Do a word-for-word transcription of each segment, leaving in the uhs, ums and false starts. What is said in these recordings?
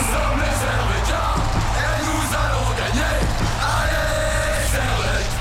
sommes les Servétiens et nous allons gagner. Allez, Servette.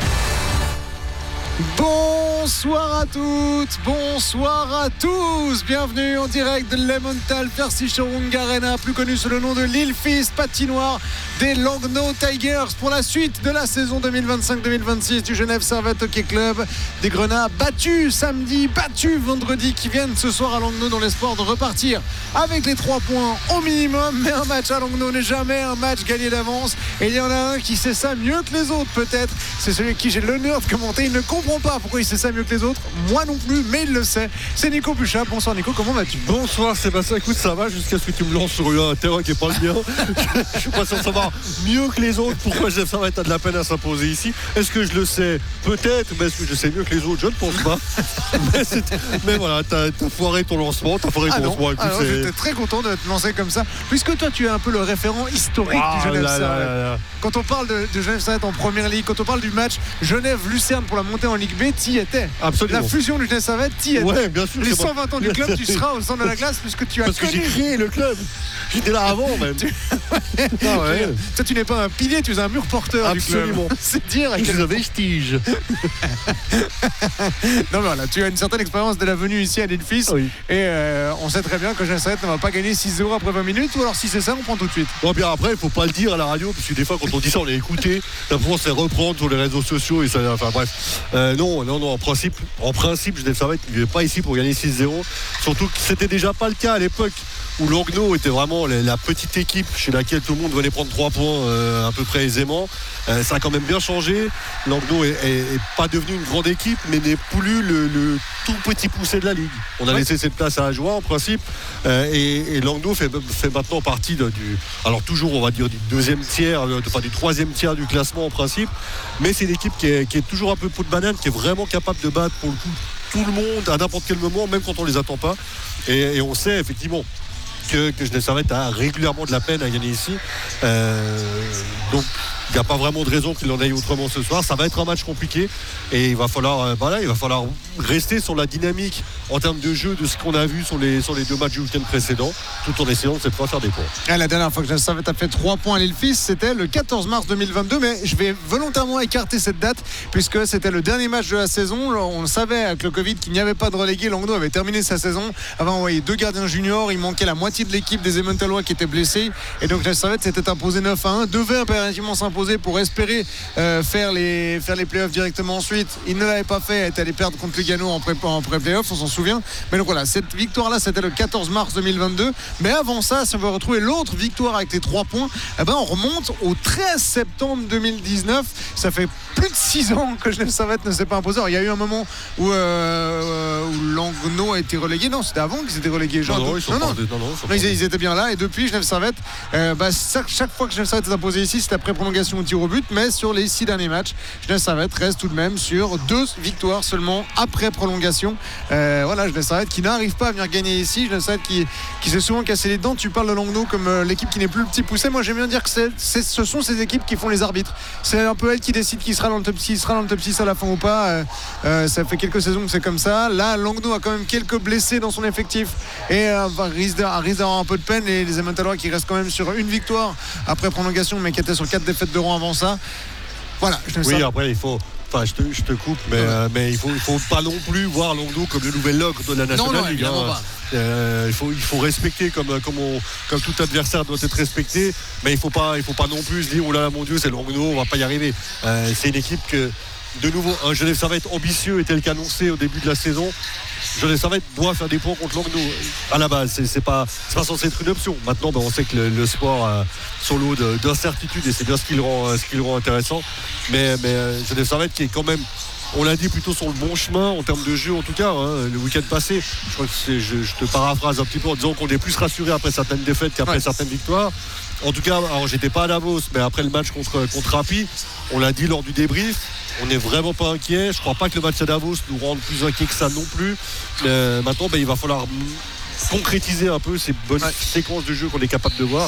Bonsoir à toutes, bonsoir à tous. Bienvenue en direct de l'Emmental Versicherung Arena, plus connu sous le nom de l'Ilfist, patinoire des Langnau Tigers pour la suite de la saison deux mille vingt-cinq deux mille vingt-six du Genève Servette Hockey Club. Des Grenats battus samedi, battus vendredi, qui viennent ce soir à Langnau dans l'espoir de repartir avec les trois points au minimum. Mais un match à Langnau n'est jamais un match gagné d'avance. Et il y en a un qui sait ça mieux que les autres peut-être. C'est celui avec qui j'ai l'honneur de commenter. Il ne comprend pas pourquoi il sait ça mieux que les autres. Moi non plus, mais il le sait. C'est Nico Puchat. Bonsoir Nico, comment vas-tu? Bonsoir Sébastien, écoute, ça va jusqu'à ce que tu me lances sur un terrain qui n'est pas le mien. Je suis pas sûr de savoir mieux que les autres pourquoi Genève Servette a de la peine à s'imposer ici. Est-ce que je le sais? Peut-être, mais est-ce que je sais mieux que les autres? Je ne pense pas. mais, mais voilà, t'as, t'as foiré ton lancement, t'as foiré ton ah non, lancement. Écoute, alors, j'étais très content de te lancer comme ça, puisque toi tu es un peu le référent historique ah, du Genève là, Servette. là, là. Quand on parle de, de Genève Servette en première ligue, quand on parle du match Genève-Lucerne pour la montée en Ligue B, t'y étais. Absolument. La fusion du Genève Servette, t'y étais. Ouais, bien sûr. Les cent vingt ans du club, tu seras au centre de la glace puisque tu as Parce connu. que j'ai créé le club. J'étais là avant même. Tu... ah ouais. Toi, tu n'es pas un pilier, tu es un mur porteur. Absolument. Du club. C'est dire. Je suis un vestige. Non, mais voilà, tu as une certaine expérience de la venue ici à l'Ilfist. Oui. Et euh, on sait très bien que Genève Servette ne va pas gagner six zéro après vingt minutes. Ou alors, si c'est ça, on prend tout de suite. Bon, bien après, il faut pas le dire à la radio, parce que des fois, quand on dit ça, on est écouté. Après, on sait reprendre sur les réseaux sociaux. Et ça, enfin bref. Euh, non, non, non, en principe, en principe, Genève Servette n'est pas ici pour gagner six zéro. Surtout que c'était déjà pas le cas à l'époque, où Langnau était vraiment la petite équipe chez laquelle tout le monde venait prendre trois points euh, à peu près aisément. Euh, ça a quand même bien changé. Langnau est, est, est pas devenu une grande équipe, mais n'est plus le, le tout petit poussé de la ligue. On a ouais. laissé cette place à Ajoie en principe, euh, et, et Langnau fait, fait maintenant partie de, du, alors toujours on va dire du deuxième tiers, enfin du troisième tiers du classement en principe, mais c'est une équipe qui est, qui est toujours un peu peau de banane, qui est vraiment capable de battre pour le coup tout le monde à n'importe quel moment, même quand on les attend pas. Et, et on sait effectivement que, que Genève Servette a régulièrement de la peine à gagner ici. Euh, donc il n'y a pas vraiment de raison qu'il en aille autrement ce soir. Ça va être un match compliqué et il va falloir, euh, voilà, il va falloir rester sur la dynamique en termes de jeu de ce qu'on a vu sur les, sur les deux matchs du week-end précédent, tout en essayant de cette fois faire des points. Et la dernière fois que Genève Servette a fait trois points à l'Ilfist, c'était le quatorze mars deux mille vingt-deux, mais je vais volontairement écarter cette date puisque c'était le dernier match de la saison. On le savait avec le Covid qu'il n'y avait pas de relégué. Langnau avait terminé sa saison, avait envoyé deux gardiens juniors, il manquait la moitié de l'équipe des Emmentalois qui étaient blessés et donc Genève Servette s'était imposé neuf à un, devait impérativement s'imposer pour espérer euh, faire les faire les playoffs directement ensuite. Il ne l'avait pas fait, il était allé perdre contre Lugano en pré en pré-playoff, on s'en souvient. Mais donc voilà, cette victoire là c'était le quatorze mars deux mille vingt-deux. Mais avant ça, si on veut retrouver l'autre victoire avec les trois points, eh ben on remonte au treize septembre deux mille dix-neuf. Ça fait plus de six ans que Genève Servette ne s'est pas imposé. Alors, il y a eu un moment où, euh, où Langnau a été relégué. Non, c'était avant qu'ils étaient relégués. Genre, non, non, ils sont non, non. non, non, non ils, ils étaient bien là. Et depuis, Genève Servette, euh, bah, chaque, chaque fois que Genève Servette s'est imposé ici, c'était après prolongation au tir au but. Mais sur les six derniers matchs, Genève Servette reste tout de même sur deux victoires seulement après prolongation. Euh, voilà, Genève Servette qui n'arrive pas à venir gagner ici. Genève Servette qui, qui s'est souvent cassé les dents. Tu parles de Langnau comme euh, l'équipe qui n'est plus le petit poussé. Moi, j'aime bien dire que c'est, c'est, ce sont ces équipes qui font les arbitres. C'est un peu elle qui décide qui sera dans le top six, sera dans le top six à la fin ou pas. Euh, euh, ça fait quelques saisons que c'est comme ça. Là, Langnau a quand même quelques blessés dans son effectif et euh, risque d'avoir un peu de peine. Et les Emmentalois qui restent quand même sur une victoire après prolongation, mais qui étaient sur quatre défaites de rang avant ça. Voilà. Je oui, ça. après il faut. Enfin, je te, je te coupe, mais, ouais. euh, mais il faut, il faut pas non plus voir Langnau comme le nouvel logre de la National League. Non, non, hein. euh, il faut, il faut respecter comme, comme, on, comme tout adversaire doit être respecté, mais il faut pas, il faut pas non plus se dire oh là là mon Dieu c'est Langnau, on va pas y arriver. Euh, c'est une équipe que de nouveau un Genève Servette ambitieux tel qu'annoncé au début de la saison. Genève Servette doit faire des points contre Langnau à la base, c'est, c'est, pas, c'est pas censé être une option. Maintenant ben, on sait que le, le sport a son lot de, d'incertitudes et c'est bien ce qui le rend, ce qui le rend intéressant, mais, mais Genève Servette qui est quand même, on l'a dit, plutôt sur le bon chemin en termes de jeu en tout cas, hein, le week-end passé je crois que c'est, je, je te paraphrase un petit peu en disant qu'on est plus rassuré après certaines défaites qu'après ouais. certaines victoires. En tout cas, alors j'étais pas à Davos, mais après le match contre, contre Rapi, on l'a dit lors du débrief, on n'est vraiment pas inquiet. Je crois pas que le match à Davos nous rende plus inquiets que ça non plus. Mais maintenant, ben, il va falloir concrétiser un peu ces bonnes ouais. séquences de jeu qu'on est capable de voir.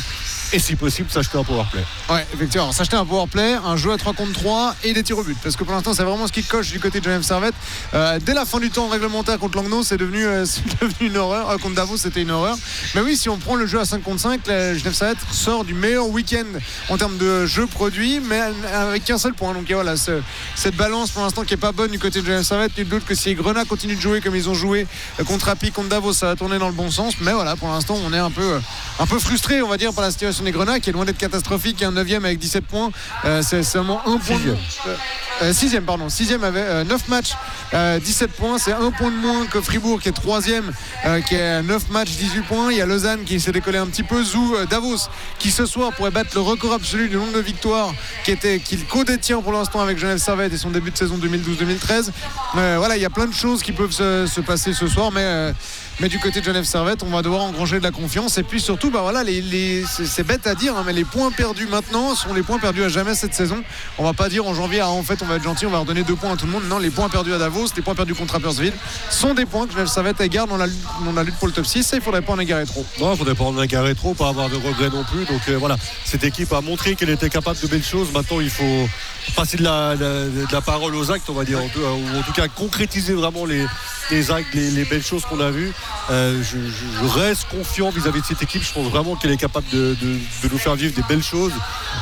et si possible s'acheter un powerplay. Ouais, effectivement. Alors, s'acheter un powerplay, un jeu à trois contre trois et des tirs au but. Parce que pour l'instant, c'est vraiment ce qui coche du côté de Genève Servette. Euh, dès la fin du temps réglementaire contre Langnau, c'est devenu, euh, c'est devenu une horreur. Euh, contre Davos, c'était une horreur. Mais oui, si on prend le jeu à cinq contre cinq, la Genève Servette sort du meilleur week-end en termes de jeu produit, mais avec qu'un seul point. Donc voilà, ce, cette balance pour l'instant qui est pas bonne du côté de Genève Servette. Nul doute que si Grenat continue de jouer comme ils ont joué euh, contre Rapi, contre Davos, ça va tourner dans le bon sens. Mais voilà, pour l'instant, on est un peu, euh, un peu frustré, on va dire, par la situation des Grenats, qui est loin d'être catastrophique. Il y a un neuvième avec dix-sept points. Euh, c'est seulement un point. Sixième. Euh, euh, sixième, pardon. Sixième avec euh, neuf matchs, euh, dix-sept points. C'est un point de moins que Fribourg, qui est troisième, euh, qui est neuf matchs, dix-huit points. Il y a Lausanne qui s'est décollé un petit peu. Zou, euh, Davos, qui ce soir pourrait battre le record absolu du nombre de victoires qui était, qu'il co-détient pour l'instant avec Genève Servette et son début de saison deux mille douze deux mille treize. Euh, voilà, il y a plein de choses qui peuvent se, se passer ce soir, mais. Euh, Mais du côté de Genève Servette, on va devoir engranger de la confiance. Et puis surtout, bah voilà, les, les, c'est, c'est bête à dire, hein, mais les points perdus maintenant sont les points perdus à jamais cette saison. On va pas dire en janvier, ah, en fait, on va être gentil, on va redonner deux points à tout le monde. Non, les points perdus à Davos, les points perdus contre Rapperswil sont des points que Genève Servette égare dans la, dans la lutte pour le top six. Et il faudrait pas en égarer trop. Non, il ne faudrait pas en égarer trop, pas avoir de regrets non plus. Donc euh, voilà, cette équipe a montré qu'elle était capable de belles choses. Maintenant, il faut passer de la, la, de la parole aux actes, on va dire, ou en tout cas concrétiser vraiment les, les actes, les, les belles choses qu'on a vues. Euh, je, je reste confiant vis-à-vis de cette équipe. Je pense vraiment qu'elle est capable de, de, de nous faire vivre des belles choses.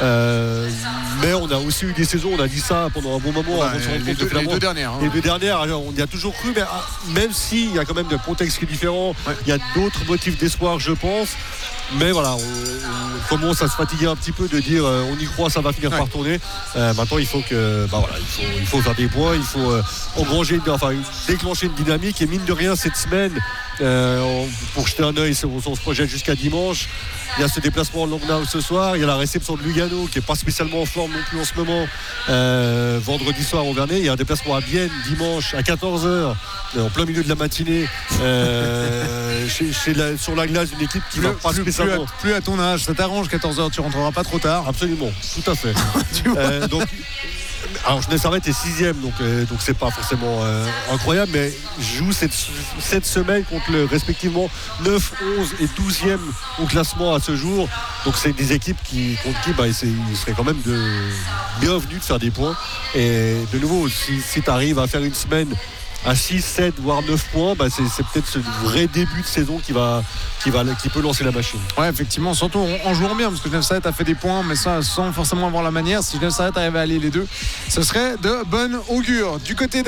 Euh, mais on a aussi eu des saisons, on a dit ça pendant un bon moment. Ouais, avant de se rendre les, compte deux, que les deux dernières. Hein. Les deux dernières, on y a toujours cru, mais ah, même s'il y a quand même des contextes qui sont différents, ouais. Il y a d'autres motifs d'espoir, je pense. Mais voilà, on, on commence à se fatiguer un petit peu de dire euh, on y croit, ça va finir ouais. par tourner. Euh, maintenant, il faut que, bah voilà, il faut, il faut faire des points, il faut euh, engranger, enfin déclencher une dynamique. Et mine de rien, cette semaine, euh, pour jeter un œil, on, on se projette jusqu'à dimanche. Il y a ce déplacement en Langnau ce soir, il y a la réception de Lugano qui n'est pas spécialement en forme non plus en ce moment. Euh, vendredi soir au Vernet, il y a un déplacement à Bienne dimanche à quatorze heures, en plein milieu de la matinée, euh, chez, chez la, sur la glace d'une équipe qui ne va pas plus, spécialement. Plus à, plus à ton âge, ça t'arrange, quatorze heures, tu rentreras pas trop tard. Absolument, tout à fait. euh, donc, alors Genève Servette est sixième, donc euh, donc c'est pas forcément euh, incroyable, mais joue cette, cette semaine contre le respectivement neuf, onze et douzième au classement à ce jour. Donc c'est des équipes qui contre qui bah, il serait quand même de bienvenu de faire des points. Et de nouveau, si, si tu arrives à faire une semaine à six, sept voire neuf points, bah c'est, c'est peut-être ce vrai début de saison qui va, qui va qui peut lancer la machine. Ouais, effectivement, surtout en, en jouant bien, parce que Genève Servette a fait des points, mais ça sans forcément avoir la manière. Si Genève Servette arrivait à aller les deux, ce serait de bonne augure. Du côté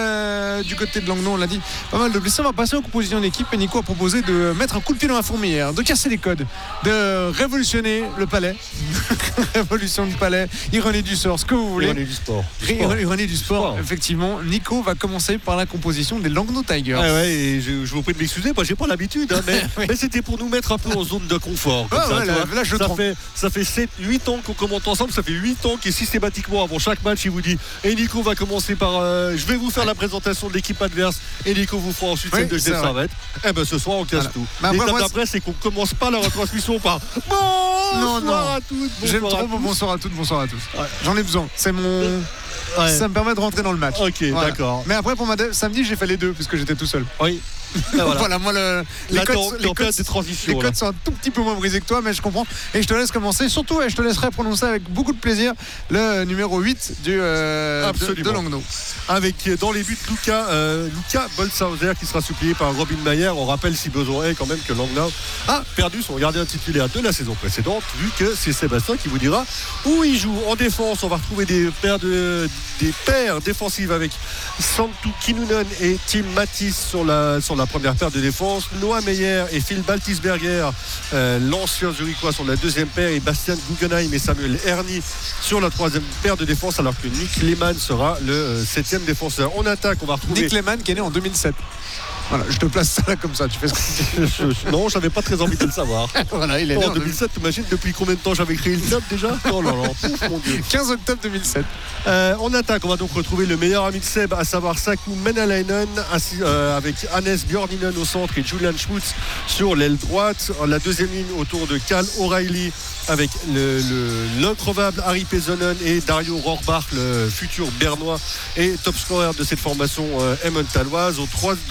de du côté de Langnau, on l'a dit, pas mal de blessés. On va passer aux compositions d'équipe. Et Nico a proposé de mettre un coup de pied dans la fourmilière, de casser les codes, de révolutionner le palais. Révolution du palais, ironie du sort, ce que vous voulez. Ironie du sport. Du sport. Ironie du sport, sport. Effectivement. Nico va commencer par la composition des Langnau Tigers. Ah ouais, et je, je vous prie de m'excuser, moi j'ai pas l'habitude, hein, mais, oui. mais c'était pour nous mettre un peu en zone de confort. Comme ah, ça, ouais, là, là, je ça, fait, ça fait sept, huit ans qu'on commente ensemble, ça fait huit ans qu'il systématiquement avant chaque match il vous dit et Nico va commencer par euh, je vais vous faire la présentation de l'équipe adverse et Nico vous fera ensuite oui, celle de Genève Servette. Et ben ce soir on casse voilà. tout. Mais après, l'étape d'après c'est qu'on commence pas la retransmission par bonsoir non, non. à toutes. J'aime trop à tous. bonsoir à toutes, bonsoir à tous. Ouais. J'en ai besoin. C'est mon. Ouais. Ça me permet de rentrer dans le match. Ok, voilà. D'accord. Mais après, pour ma dé- samedi, j'ai fait les deux puisque j'étais tout seul. Oui. Voilà. voilà, moi, le, les, Là, codes, t'en, les, codes, des transitions, les codes sont un tout petit peu moins brisés que toi, mais je comprends. Et je te laisse commencer. Surtout, et je te laisserai prononcer avec beaucoup de plaisir le numéro huit du, euh, de, de Langnau. Avec dans les buts Luca, euh, Luca Bolshauser qui sera supplié par Robin Mayer. On rappelle si besoin est quand même que Langnau a perdu son gardien titulaire de la saison précédente, vu que c'est Sébastien qui vous dira où il joue. En défense, on va retrouver des paires, de, des paires défensives avec Santu Kinnunen et Tim Mattis sur la, sur la première paire de défense. Noah Meyer et Phil Baltisberger, euh, l'ancien Zurichois, sur la deuxième paire, et Bastian Guggenheim et Samuel Erni sur la troisième paire de défense, alors que Nick Lehmann sera le euh, septième défenseur. En attaque, on va retrouver Nick Lehmann qui est né en deux mille sept. Voilà, je te place ça là comme ça, tu fais ce que tu veux. Non, j'avais pas très envie de le savoir. Voilà, il est né en deux mille sept, t'imagines depuis combien de temps j'avais créé le club déjà? Oh là là, pouf, mon Dieu. quinze octobre deux mille sept. Euh, en attaque, on va donc retrouver le meilleur ami de Seb, à savoir Saku Menalainen, assis, euh, avec Hannes Björninen au centre et Julian Schmutz sur l'aile droite. La deuxième ligne autour de Cal O'Reilly avec le, le, l'increvable Harry Pesonen et Dario Rohrbach, le futur bernois et top scorer de cette formation euh, emmentalouase. Au trois, dans le troisième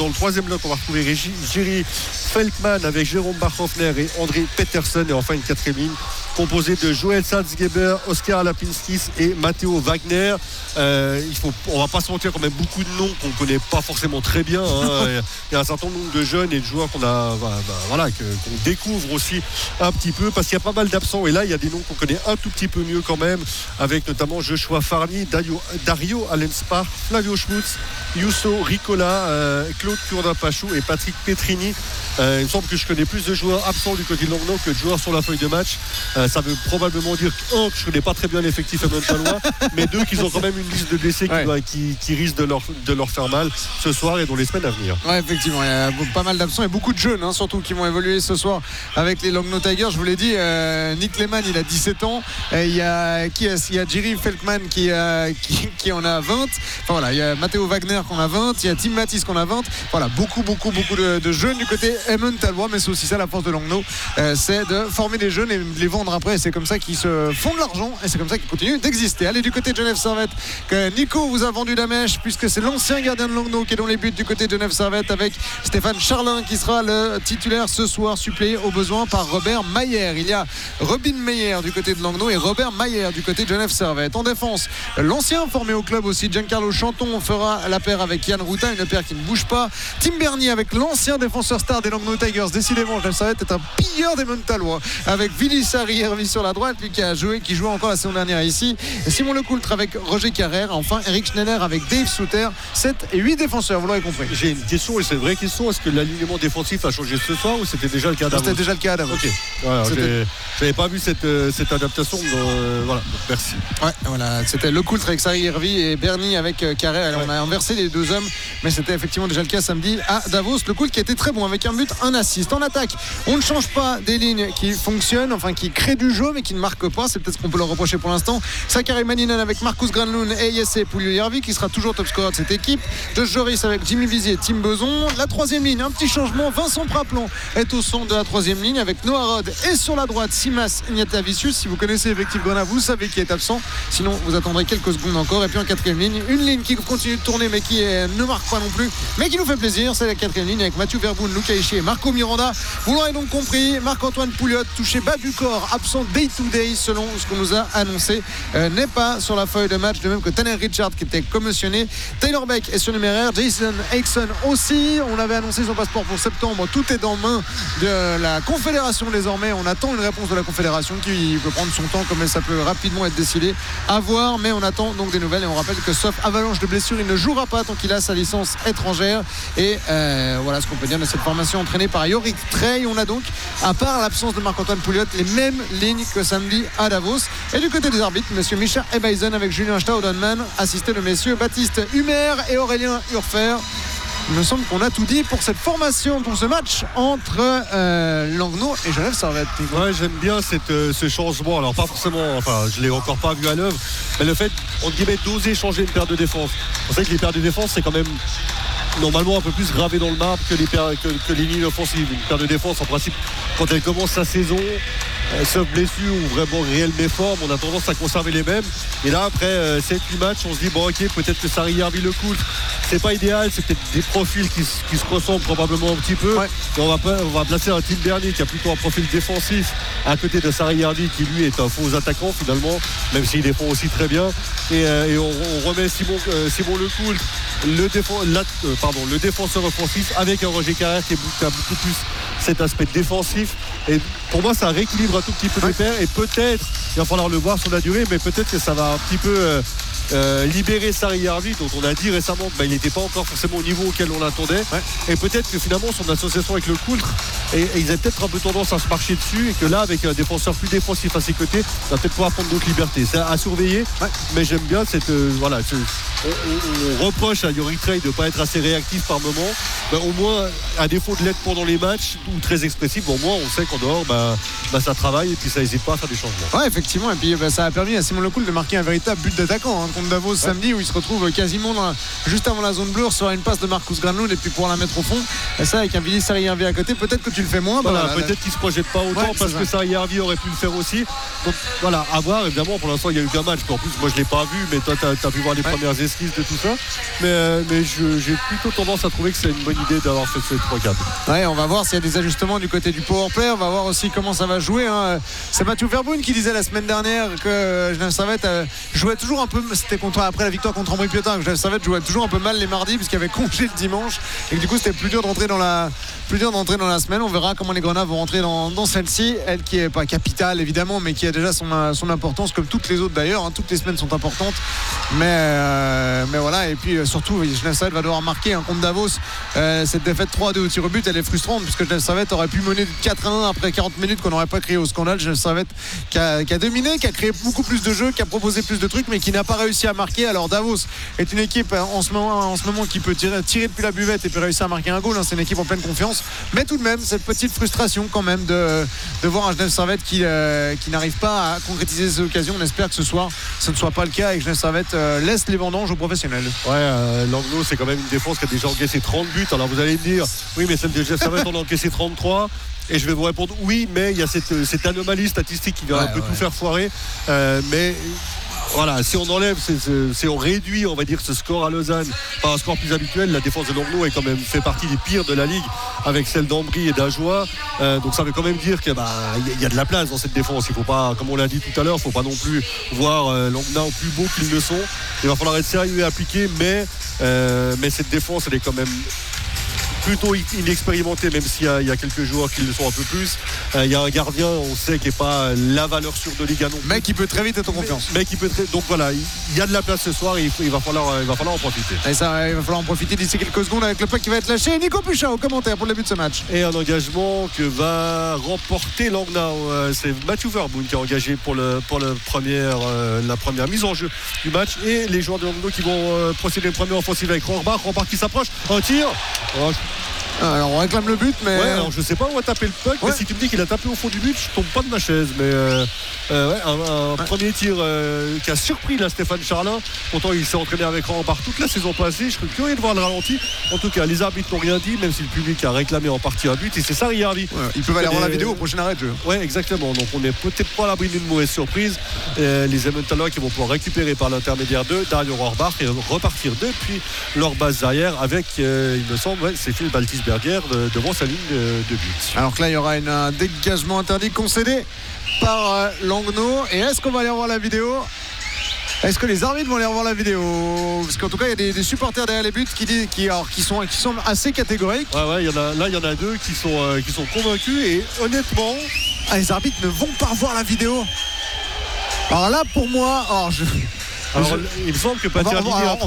troisième bloc, on va retrouver Régi- Jerry Feldman avec Jérôme Bachhoffner et André Peterson. Et enfin une quatrième ligne composée de Joël Salzgeber, Oscar Lapinskis et Matteo Wagner. Euh, il faut, on va pas se mentir, quand même beaucoup de noms qu'on connaît pas forcément très bien. Hein. Il y a un certain nombre de jeunes et de joueurs qu'on a, bah, bah, voilà, que, qu'on découvre aussi un petit peu parce qu'il y a pas mal d'absents. Et là, il y a des noms qu'on connaît un tout petit peu mieux quand même, avec notamment Joshua Farni, Dario, Dario Allenspar, Flavio Schmutz, Yusso Ricola, euh, Claude Courdin-Pachou et Patrick Petrini. Euh, il me semble que je connais plus de joueurs absents du côté de Langnau que de joueurs sur la feuille de match. Euh, ça veut probablement dire un, que je connais pas très bien l'effectif Emmentalois, mais deux, qu'ils ont quand même une liste de blessés qui, ouais. doit, qui, qui risque de leur, de leur faire mal ce soir et dans les semaines à venir. Ouais, effectivement, il y a pas mal d'absents et beaucoup de jeunes, hein, surtout qui vont évoluer ce soir avec les Langnau Tigers. Je vous l'ai dit, euh, Nick Lehmann, il a dix-sept ans. Et il y a qui est, il y a Jerry Feldman qui, euh, qui, qui en a vingt. Enfin voilà, il y a Matteo Wagner qu'on a vingt, il y a Tim Matisse qu'on a vingt. Voilà, beaucoup, beaucoup, beaucoup de, de jeunes du côté Emmentalois, mais c'est aussi ça la force de Langnau, euh, c'est de former des jeunes et de les vendre après. Et c'est comme ça qu'ils se font de l'argent et c'est comme ça qu'ils continuent d'exister. Allez, du côté de Genève Servette, que Nico vous a vendu la mèche puisque c'est l'ancien gardien de Langnau qui est dans les buts du côté de Genève Servette avec Stéphane Charlin qui sera le titulaire ce soir, suppléé au besoin par Robert Mayer. Il y a Robin Meyer du côté de Langnau et Robert Mayer du côté de Genève Servette. En défense, l'ancien formé au club aussi, Giancarlo Chanton fera la paire avec Yann Routin, une paire qui ne bouge pas. Tim Bernier avec l'ancien défenseur star des Langnau Tigers. Décidément, Genève Servette est un pilleur des Mentalois avec Willy Sarri-Hervi sur la droite, lui qui a joué, qui jouait encore la saison dernière ici. Simon Lecoultre avec Roger Carrère. Enfin, Eric Schneider avec Dave Souter. sept et huit défenseurs, vous l'aurez compris. J'ai une question et c'est une vraie question. Est-ce que l'alignement défensif a changé ce soir ou c'était déjà le cas d'avant? C'était déjà le cas d'avant. Ok. Voilà, j'ai, j'avais pas vu cette, euh, cette adaptation. Donc, euh, voilà. Donc, merci. Ouais, voilà. C'était Lecoultre avec Sarri-Hervi et Bernie avec euh, Carrère. Ouais. On a inversé les deux hommes, mais c'était effectivement déjà le cas samedi à Davos. Lecoultre qui était très bon avec un but, un assist. En attaque, on ne change pas des lignes qui fonctionnent, enfin qui créent du jeu mais qui ne marquent pas. C'est peut-être ce qu'on peut leur reprocher pour l'instant. Sakari Maninen avec Marcus Granlund et Jesse Pugliujärvi qui sera toujours top scorer de cette équipe. Josh Joris avec Jimmy Vizier et Tim Beson. La troisième ligne, un petit changement. Vincent Praplan est au centre de la troisième ligne avec Noah Rod et sur la droite Simas Ignatavicius. Si vous connaissez l'effectif Grenat, vous savez qui est absent. Sinon, vous attendrez quelques secondes encore. Et puis en quatrième ligne, une ligne qui continue de tourner mais qui est, ne marque pas non plus, mais qui nous fait plaisir. C'est la quatrième ligne avec Mathieu Verboun, Luca Ishii et Marco Miranda. Vous l'aurez donc compris, Marc-Antoine Pouliot, touché bas du corps, absent day to day selon ce qu'on nous a annoncé, euh, n'est pas sur la feuille de match, de même que Tanner Richard qui était commotionné. Taylor Beck est surnuméraire, Jason Aixon aussi. On avait annoncé son passeport pour septembre. Tout est dans main de la Confédération désormais. On attend une réponse de la Confédération qui peut prendre son temps, comme ça peut rapidement être décidé à voir, mais on attend donc des nouvelles et on rappelle que sauf avalanche de blessures, il ne jouera pas tant qu'il a sa licence étrangère. Et euh, voilà ce qu'on peut dire de cette formation entraînée par Yorick Trey. On a donc, à part l'absence de Marc-Antoine Pouliot, les mêmes lignes que samedi à Davos. Et du côté des arbitres, monsieur Michel Ebeisen avec Julien Staudenman, assisté de messieurs Baptiste Humer et Aurélien Urfer. Il me semble qu'on a tout dit pour cette formation, pour ce match entre euh, Langnau et Genève Servette. Ouais, j'aime bien cette, euh, ce changement. Alors pas forcément, enfin je l'ai encore pas vu à l'œuvre, mais le fait, on guillemets, d'oser changer une paire de défense. On sait que les paires de défense, c'est quand même normalement un peu plus gravé dans le marbre que les, paires, que, que les lignes offensives. Une paire de défense, en principe, quand elle commence sa saison, euh, sauf blessure ou vraiment réelle méforme, on a tendance à conserver les mêmes. Et là, après euh, sept huit matchs, on se dit bon ok, peut-être que Sarri-Hervi le coule. C'est pas idéal, c'est peut-être des profils qui, qui se ressemblent probablement un petit peu. Ouais. Et on va, on va placer un Tim Bernier qui a plutôt un profil défensif à côté de Sarri-Hervi qui lui est un faux attaquant finalement, même s'il défend aussi très bien. Et, euh, et on, on remet Simon, euh, Simon Lecoultre, le, défend, la, euh, pardon, le défenseur offensif avec un Roger Carrère qui, est, qui a beaucoup plus cet aspect défensif. Et pour moi, ça rééquilibre un tout petit peu ouais. les paires. Et peut-être, il va falloir le voir sur la durée, mais peut-être que ça va un petit peu euh, euh, libérer Sarri-Hervi, dont on a dit récemment qu'il bah, n'était pas encore forcément au niveau auquel on l'attendait. Ouais. Et peut-être que finalement, son association avec le Coultre, et, et ils avaient peut-être un peu tendance à se marcher dessus, et que là, avec un défenseur plus défensif à ses côtés, il va peut-être pouvoir prendre d'autres libertés. C'est à, à surveiller, ouais. mais j'aime bien cette. Euh, voilà, ce, on, on, on reproche à Yorick Trey de ne pas être assez réactif par moment. Ben, au moins, à défaut de l'être pendant les matchs ou très expressif, bon, au moins on sait qu'en dehors ben, ben, ça travaille et puis ça n'hésite pas à faire des changements. Ouais, effectivement, et puis ben, ça a permis à Simon Lecoultre de marquer un véritable but d'attaquant hein, contre Davos samedi où il se retrouve quasiment dans la, juste avant la zone bleue sur une passe de Marcus Granlund et puis pour la mettre au fond. Et ça, avec un Vili Sarri-Järvi à côté, peut-être que tu le fais moins. Voilà, bah, peut-être qu'il se projette pas autant ouais, parce que Sarri-Järvi aurait pu le faire aussi. Donc voilà, à voir. Évidemment, pour l'instant, il y a eu qu'un match. En plus, moi, je l'ai pas vu, mais toi, tu as pu voir les ouais. premières esquisses de tout ça. Mais, euh, mais je, j'ai plutôt tendance à trouver que c'est une bonne idée d'avoir fait ce trois quatre. Ouais, on va voir s'il y a des ajustements du côté du powerplay. On va voir aussi comment ça va jouer. Hein. C'est Mathieu Verboen qui disait la semaine dernière que Genève Servette euh, jouait toujours un peu. C'était contre, après la victoire contre Ambry-Piotin. Genève Servette jouait toujours un peu mal les mardis puisqu'il y avait congé le dimanche et que du coup c'était plus dur de rentrer dans la plus dur d'entrer dans la semaine. On verra comment les Grenats vont rentrer dans, dans celle-ci, elle qui est pas capitale évidemment mais qui a déjà son, son importance comme toutes les autres d'ailleurs, hein. Toutes les semaines sont importantes mais, euh, mais voilà. Et puis surtout Genève Servette va devoir marquer un hein, contre Davos. Euh, cette défaite trois à deux au tir au but elle est frustrante puisque Genève Servette aurait pu mener quatre à un après quarante minutes qu'on n'aurait pas créé au scandale. Genève Servette qui a, qui a dominé, qui a créé beaucoup plus de jeux, qui a proposé plus de trucs mais qui n'a pas réussi à marquer. Alors Davos est une équipe en ce moment, en ce moment qui peut tirer, tirer depuis la buvette et puis réussir à marquer un goal, hein. C'est une équipe en pleine confiance mais tout de même cette petite frustration quand même de, de voir un Genève Servette qui, euh, qui n'arrive pas à concrétiser ces occasions. On espère que ce soir ce ne soit pas le cas et que Genève Servette euh, laisse les vendanges aux professionnels. Ouais, euh, l'Anglo c'est quand même une défense qui a déjà encaissé trente buts. Alors vous allez me dire oui mais celle de Genève Servette on a encaissé trente-trois et je vais vous répondre oui mais il y a cette, cette anomalie statistique qui vient ouais, un peu ouais. tout faire foirer euh, mais voilà, si on enlève, c'est, c'est, si on réduit, on va dire, ce score à Lausanne par un score plus habituel, la défense de l'Anglo est quand même fait partie des pires de la ligue avec celle d'Ambry et d'Ajoie. Euh, donc ça veut quand même dire qu'il bah, y, y a de la place dans cette défense. Il faut pas, comme on l'a dit tout à l'heure, il ne faut pas non plus voir euh, l'Angna plus beau qu'ils le sont. Il va falloir être sérieux et appliqué, mais, euh, mais cette défense, elle est quand même plutôt inexpérimenté, même s'il y a, il y a quelques joueurs qui le sont un peu plus. Euh, il y a un gardien, on sait, qui n'est pas la valeur sûre de Liga non plus. Mais qui peut très vite être en confiance. Mais, mais qui peut très... Donc voilà, il y a de la place ce soir et il, faut, il, va, falloir, il va falloir en profiter. Et ça, il va falloir en profiter d'ici quelques secondes avec le puck qui va être lâché. Nico Puchat au commentaire pour le début de ce match. Et un engagement que va remporter l'Angna. C'est Mathieu Verboen qui est engagé pour, le, pour le première, euh, la première mise en jeu du match. Et les joueurs de l'Anglo qui vont euh, procéder le premier offensif avec Rohrbach. Rohrbach qui s'approche. Un tir. Oh, Alors on réclame le but mais ouais, alors je sais pas où a tapé le puck ouais. Mais si tu me dis qu'il a tapé au fond du but je tombe pas de ma chaise mais euh, euh, ouais, un, un ouais. premier tir euh, qui a surpris là Stéphane Charlin. Pourtant il s'est entraîné avec Rohrbach toute la saison passée. Je serais curieux de voir le ralenti. En tout cas les arbitres n'ont rien dit même si le public a réclamé en partie un but et c'est Sarri-Järvi. Ouais, ils peuvent aller voir la vidéo au prochain arrêt de jeu. Ouais exactement, donc on n'est peut-être pas à l'abri d'une mauvaise surprise. euh, Les Emmentaler qui vont pouvoir récupérer par l'intermédiaire de Dario Rohrbach et repartir depuis leur base arrière avec euh, il me semble ouais, c'est Phil Baltisberger de, de sa ligne de, de but. Alors que là il y aura une, un dégagement interdit concédé par euh, Langnau. Et est-ce qu'on va aller revoir la vidéo? Est-ce que les arbitres vont aller revoir la vidéo? Parce qu'en tout cas il y a des, des supporters derrière les buts qui, disent, qui, alors, qui, sont, qui sont assez catégoriques. Ouais ouais, y en a, là il y en a deux qui sont, euh, qui sont convaincus et honnêtement ah, les arbitres ne vont pas revoir la vidéo. Alors là pour moi alors je, alors, je, il me semble que Patrick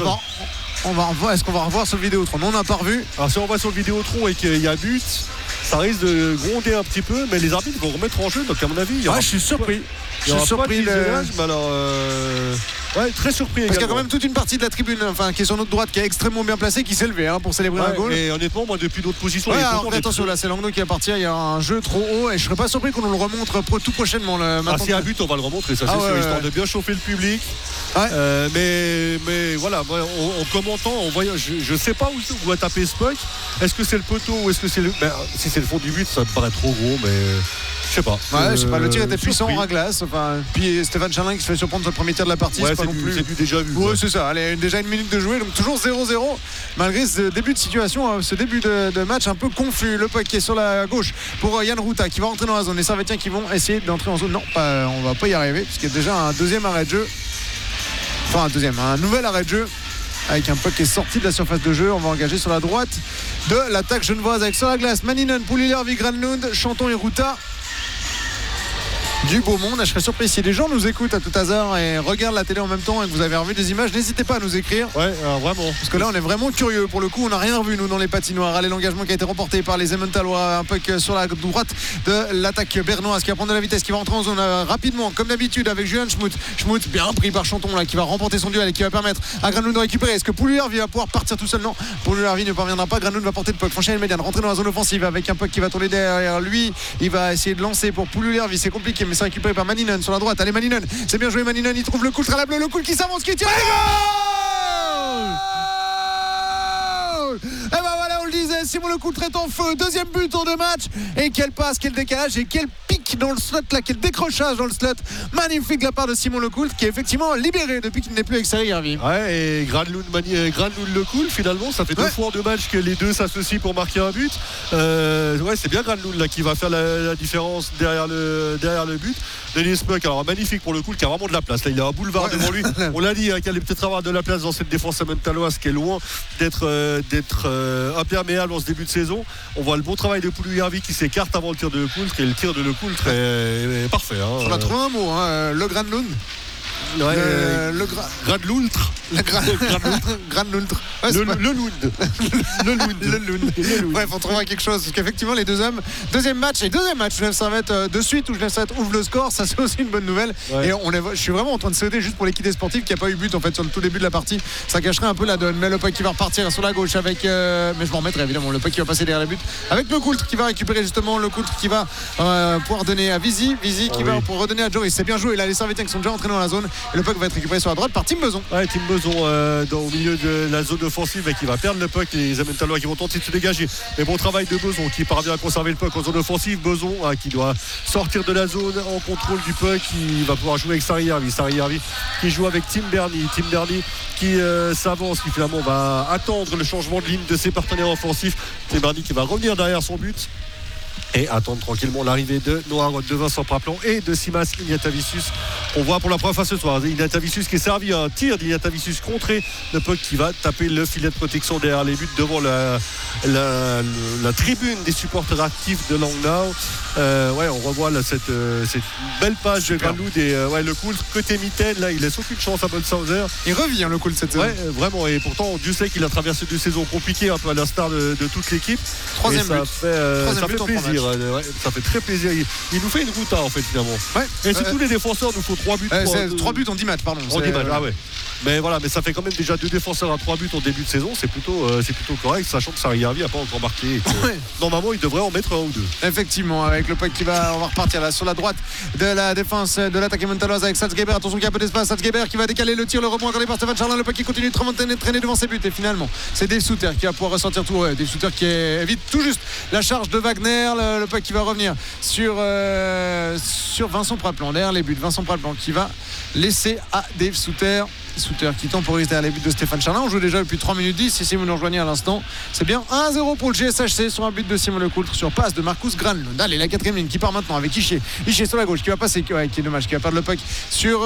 on va revoir, est-ce qu'on va revoir sur le Vidéotron? Non, on n'a pas revu. Alors si on va sur le Vidéotron et qu'il y a but, ça risque de gronder un petit peu, mais les arbitres vont remettre en jeu. Donc à mon avis, il y aura ouais, je suis surpris. Il y aura je suis pas surpris. De le... mais alors, euh... ouais, très surpris. Parce également. qu'il y a quand même toute une partie de la tribune, enfin, qui est sur notre droite, qui est extrêmement bien placée, qui s'est levée hein, pour célébrer ouais, un goal. Et honnêtement, moi, depuis d'autres positions, ouais, alors, attention, là, c'est Langnau qui est parti. Il y a un jeu trop haut, et je serais pas surpris qu'on nous le remontre tout prochainement. Le, ah, si y a but, on va le remontrer, ça, ah, c'est ouais, sûr, ouais, histoire ouais. de bien chauffer le public. Ouais. Euh, mais, mais voilà, moi, en, en commentant, en voyant, je, ne sais pas où, où va taper ce puck. Est-ce que c'est le poteau ou est-ce que c'est le. Ben, si c'est le fond du but, ça me paraît trop gros, mais. Je sais pas. Ouais, euh, je sais pas. Le tir était puissant surpris. en glace. Enfin, puis Stéphane Charlin qui se fait surprendre sur le premier tir de la partie. Ouais, c'est, c'est, pas du, non plus... c'est du déjà vu. Ouais, ouais. c'est ça. Allez, déjà une minute de jouer, donc toujours zéro zéro. Malgré ce début de situation, ce début de, de match un peu confus. Le puck qui est sur la gauche pour Yann Routa qui va rentrer dans la zone. Les Servétiens qui vont essayer d'entrer en zone. Non, pas, on va pas y arriver puisqu'il y a déjà un deuxième arrêt de jeu. Enfin, un deuxième, un nouvel arrêt de jeu. Avec un puck qui est sorti de la surface de jeu. On va engager sur la droite de l'attaque genevoise avec sur la glace Maninen, Puljujärvi, Granlund, Chanton et Routa. Du beau monde, je serais surpris si les gens nous écoutent à tout hasard et regardent la télé en même temps et que vous avez revu des images, n'hésitez pas à nous écrire. Ouais, alors vraiment. Parce que là on est vraiment curieux, pour le coup on n'a rien revu nous dans les patinoires. Allez, l'engagement qui a été remporté par les Emmentaler, un puck sur la droite de l'attaque bernoise qui va prendre de la vitesse, qui va rentrer en zone euh, rapidement comme d'habitude avec Julian Schmutt. Schmutt bien pris par Chanton là, qui va remporter son duel et qui va permettre à Granlund de récupérer. Est-ce que Puljujärvi va pouvoir partir tout seul? Non, Puljujärvi ne parviendra pas. Granlund va porter le puck, franchir une médiane, rentrer dans la zone offensive avec un puck qui va tourner derrière lui. Il va essayer de lancer pour Puljujärvi, c'est compliqué mais c'est récupéré par Maninen sur la droite. Allez Maninen, c'est bien joué Maninen, il trouve le Coultre à la bleue, le Coultre qui s'avance, qui tire. Et ben voilà, on le disait, Simon Lecoultre est en feu, deuxième but en deux matchs, et quelle passe, quel décalage et quel pic dans le slot là, quel décrochage dans le slot magnifique de la part de Simon Lecoultre qui est effectivement libéré depuis qu'il n'est plus avec Sari Hervi. Ouais, et Granlund Lecoultre finalement ça fait deux ouais. fois en deux matchs que les deux s'associent pour marquer un but. Euh, ouais, c'est bien Granlund là qui va faire la, la différence derrière le, derrière le but. Denis Puck, alors magnifique pour Lecoultre qui a vraiment de la place là, il a un boulevard ouais. devant lui. On l'a dit hein, qu'il allait peut-être avoir de la place dans cette défense mentaloise qui est loin d'être, euh, d'être euh, imperméable en ce début de saison. On voit le bon travail de Poulouhervi qui s'écarte avant le tir de Lecoultre, et le tir de Lecoultre est, est parfait. Hein. On a trouvé un mot, hein, le Granlund. Ouais, le, euh, le gra... Granlultre. Le gra... Granlultre. Ouais, le, pas... le Lund. Le Lund. Le Lund. Bref, on trouvera quelque chose. Parce qu'effectivement, les deux hommes, deuxième match et deuxième match, Genève Servette euh, de suite où Genève Servette ouvre le score. Ça, c'est aussi une bonne nouvelle. Ouais. Et on est... je suis vraiment en train de sauter juste pour l'équité sportive qui n'a pas eu but en fait sur le tout début de la partie. Ça cacherait un peu la donne. Mais le puck qui va repartir sur la gauche avec. Euh... Mais je m'en remettrai évidemment. Le puck qui va passer derrière le but avec le Coultre qui va récupérer justement le Coultre qui va euh, pouvoir donner à Vizy. Vizy qui oh, va oui. pour redonner à Joris. C'est bien joué. Là, les Servettiens qui sont déjà entrés dans la zone. Et le puck va être récupéré sur la droite par Tim Beson. Ouais, Tim Beson euh, dans, au milieu de la zone offensive et qui va perdre le puck. Les Emmentalouais qui vont tenter de se dégager. Mais bon travail de Beson qui parvient à conserver le puck en zone offensive. Beson hein, qui doit sortir de la zone en contrôle du puck. Qui va pouvoir jouer avec Sari Hervi. Sari Hervi qui joue avec Tim Berny. Tim Berny qui euh, s'avance, qui finalement va attendre le changement de ligne de ses partenaires offensifs. Tim Berny qui va revenir derrière son but. Et attendre tranquillement l'arrivée de Noah Roth, de Vincent Praplan et de Simas Ignatavicius. On voit pour la première fois ce soir Ignatavicius qui est servi à un tir d'Ignatavicius contré. Le puck qui va taper le filet de protection derrière les buts devant la, la, la tribune des supporters actifs de Langnau. Euh, ouais, on revoit là, cette, euh, cette belle page de Granlund et euh, ouais, le Coultre côté mitaine. Là, il laisse aucune chance à Bolshauser. Il revient le Coultre cette saison. Ouais, vraiment. Et pourtant, Dieu sait qu'il a traversé deux saisons compliquées, un peu à l'instar de, de toute l'équipe. Troisième et ça but. Fait, euh, Troisième ça but fait plaisir. Ouais, ça fait très plaisir. Il, il nous fait une route en fait finalement. Ouais. Et si euh, tous les défenseurs nous font trois buts. Euh, trois, c'est trois buts en dix matchs, pardon. En dix matchs, ah ouais. Mais voilà, mais ça fait quand même déjà deux défenseurs à trois buts en début de saison. C'est plutôt, euh, c'est plutôt correct, sachant que Sari Hervi n'a pas encore marqué. Et que, ouais. Normalement, il devrait en mettre un ou deux. Effectivement, avec le puck qui va, on va repartir là sur la droite de la défense de l'attaque mentaloise avec Salzgeber. Attention qu'il y a un peu d'espace. Salzgeber qui va décaler le tir, le rebond accordé par Stéphane Charlin. Le puck qui continue de traîner, traîner devant ses buts. Et finalement, c'est Dave Souter qui va pouvoir ressortir tout. Ouais, Dave Souter qui évite tout juste la charge de Wagner. Le, le puck qui va revenir sur, euh, sur Vincent Praplan. Derrière les buts, Vincent Praplan qui va laisser à Dave Souter. Souter qui temporise derrière les buts de Stéphane Charlin. On joue déjà depuis trois minutes dix. Si vous nous rejoignez à l'instant, c'est bien un à zéro pour le G S H C sur un but de Simon Lecoultre sur passe de Marcus Granlund. Allez, la quatrième ligne qui part maintenant avec Ishé. Ishé sur la gauche qui va passer, ouais, qui est dommage, qui va perdre le puck sur,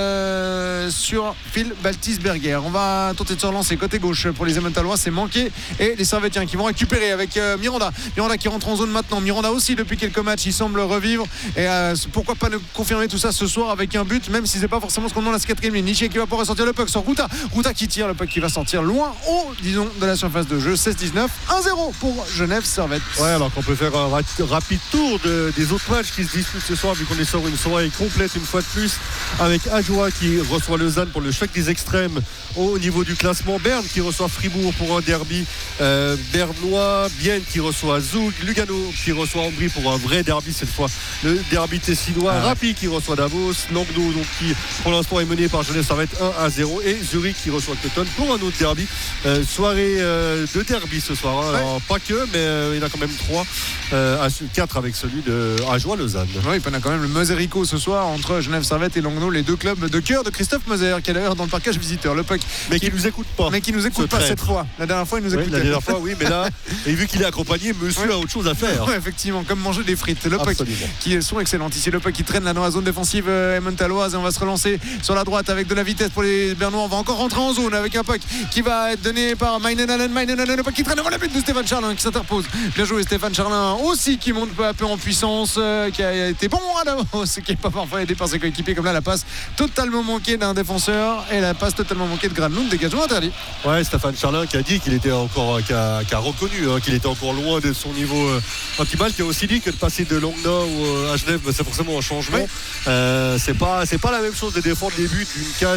euh, sur Phil Baltisberger. On va tenter de se relancer côté gauche pour les Emmentalouais. C'est manqué. Et les Servettiens qui vont récupérer avec euh, Miranda. Miranda qui rentre en zone maintenant. Miranda aussi depuis quelques matchs, il semble revivre. Et euh, pourquoi pas ne confirmer tout ça ce soir avec un but, même si c'est pas forcément ce qu'on demande à la quatrième ligne. Ishé qui va pouvoir ressortir le puck sur Ruta. Ruta qui tire, le puck qui va sortir loin haut, disons, de la surface de jeu. Seize dix-neuf, un zéro pour Genève Servette. Ouais, alors qu'on peut faire un rapide tour de, des autres matchs qui se disputent ce soir, vu qu'on est sur une soirée complète une fois de plus, avec Ajoie qui reçoit Lausanne pour le choc des extrêmes au niveau du classement, Berne qui reçoit Fribourg pour un derby, euh, Bernois, Bienne qui reçoit Zug, Lugano qui reçoit Ambry pour un vrai derby cette fois, le derby tessinois, ah. Rappi qui reçoit Davos, Langnau donc qui pour l'instant est mené par Genève Servette un à zéro et Zurich qui reçoit Cotton pour un autre derby. Euh, soirée euh, de derby ce soir. Hein. Alors, ouais. Pas que, mais euh, il y en a quand même trois, euh, quatre avec celui de Ajoie-Lausanne. Oui, il y en a quand même le Moserico ce soir entre Genève Servette et Langnau, les deux clubs de cœur de Christophe Moser, qui est d'ailleurs dans le parcage visiteur. Le puck. Mais qui, qui nous écoute pas. Mais qui nous écoute pas traître. Cette fois. La dernière fois, il nous écoutait. Oui, la dernière fois, oui, mais là, et vu qu'il est accompagné, monsieur ouais. a autre chose à faire. Ouais, effectivement, comme manger des frites. Le puck qui sont excellentes ici. Le puck qui traîne là dans la zone défensive euh, Emmentalouise et on va se relancer sur la droite avec de la vitesse pour les Bernois. On va encore rentrer en zone avec un puck qui va être donné par Mainen Allen. Mainen Allen, le puck qui traîne devant la but de Stéphane Charlin qui s'interpose. Bien joué Stéphane Charlin aussi qui monte peu à peu en puissance, euh, qui a été bon à l'avance, qui n'est pas parfois aidé par ses coéquipiers comme là la passe totalement manquée d'un défenseur et la passe totalement manquée de Granlund, dégagement interdit. Ouais, Stéphane Charlin qui a dit qu'il était encore, qui a, qui a reconnu hein, qu'il était encore loin de son niveau euh, optimal, qui a aussi dit que de passer de Langnau euh, à Genève, c'est forcément un changement. Ouais. Euh, c'est pas, c'est pas la même chose de défendre les buts d'une cage où euh,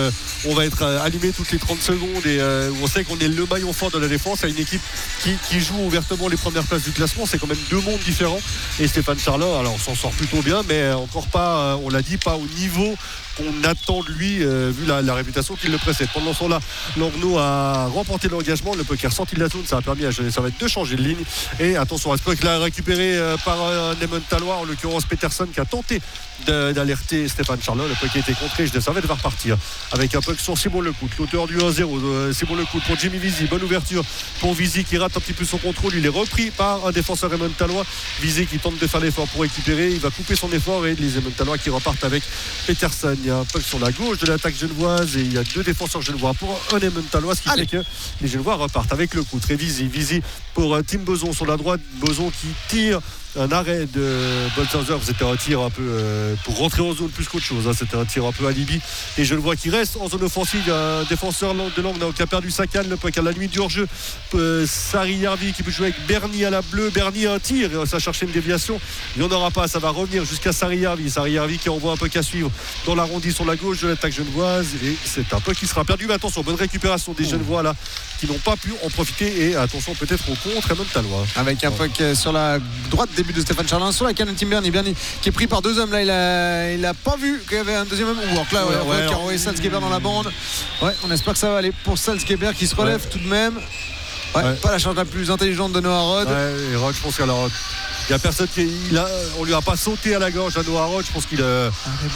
euh, on va être euh, allumé toutes les trente secondes et euh, on sait qu'on est le maillon fort de la défense à une équipe qui, qui joue ouvertement les premières places du classement. C'est quand même deux mondes différents. Et Stéphane Charlin, alors on s'en sort plutôt bien, mais encore pas, euh, on l'a dit, pas au niveau qu'on attend de lui euh, vu la, la réputation qu'il le précède. Pendant ce temps-là, Langnau a remporté l'engagement, le puck est ressorti de la zone, ça a permis à Genève de changer de ligne. Et attention à ce puck là récupéré euh, par un Emmentalois, en l'occurrence Peterson, qui a tenté de, d'alerter Stéphane Charlin. Le puck a été contré, Genève va repartir avec un puck sur Simon Lecout, l'auteur du un zéro. euh, Simon Lecout pour Jimmy Vizy, bonne ouverture pour Vizy qui rate un petit peu son contrôle, il est repris par un défenseur Emmentalois. Vizy qui tente de faire l'effort pour récupérer, il va couper son effort et les Emmentalois qui repartent avec Peterson. Il y a un puck sur la gauche de l'attaque genevoise et il y a deux défenseurs genevois pour un Emmentalois, ce qui Allez. fait que les Genevois repartent avec le coup. Très Vizy, Vizy pour Tim Beson sur la droite, Beson qui tire un arrêt de Bolshauser. C'était un tir un peu euh, pour rentrer en zone plus qu'autre chose, hein. C'était un tir un peu alibi et je le vois qui reste en zone offensive. Il y a un défenseur de Langnau qui a perdu sa canne, le puck à la limite du hors-jeu. euh, Sari Yarvi qui peut jouer avec Bernie à la bleue. Bernie un tir, ça cherchait une déviation, il n'y en aura pas, ça va revenir jusqu'à Sari Yarvi. Sari Yarvi qui envoie un puck à suivre dans l'arrondi sur la gauche de l'attaque genevoise et c'est un puck qui sera perdu. Mais attention, bonne récupération des Genevois là qui n'ont pas pu en profiter et attention peut-être au contre Emmentalois avec un puck sur la droite, début de Stéphane Charlin sur la canne de Tim Bernie. Bernie qui est pris par deux hommes là, il a, il a pas vu qu'il y avait un deuxième homme. Ou alors là, ouais, ouais, ouais, qui a envoyé Salzgeber dans la bande. Ouais, on espère que ça va aller pour Salzgeber qui se relève ouais. tout de même. Ouais, ouais. Pas la charge la plus intelligente de Noah Rod. Ouais, et Rod, je pense qu'alors il n'y a personne qui il a, on lui a pas sauté à la gorge à Noah Rod. Je pense qu'il a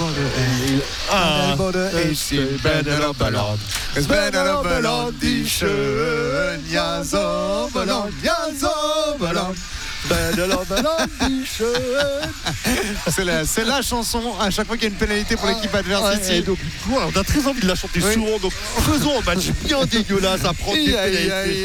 un débord de c'est la, c'est la chanson à chaque fois qu'il y a une pénalité pour l'équipe adverse ah, ici. Donc, ouais, on a très envie de la chanter oui. souvent. Donc faisons un match bien dégueulasse à prendre des pénalités.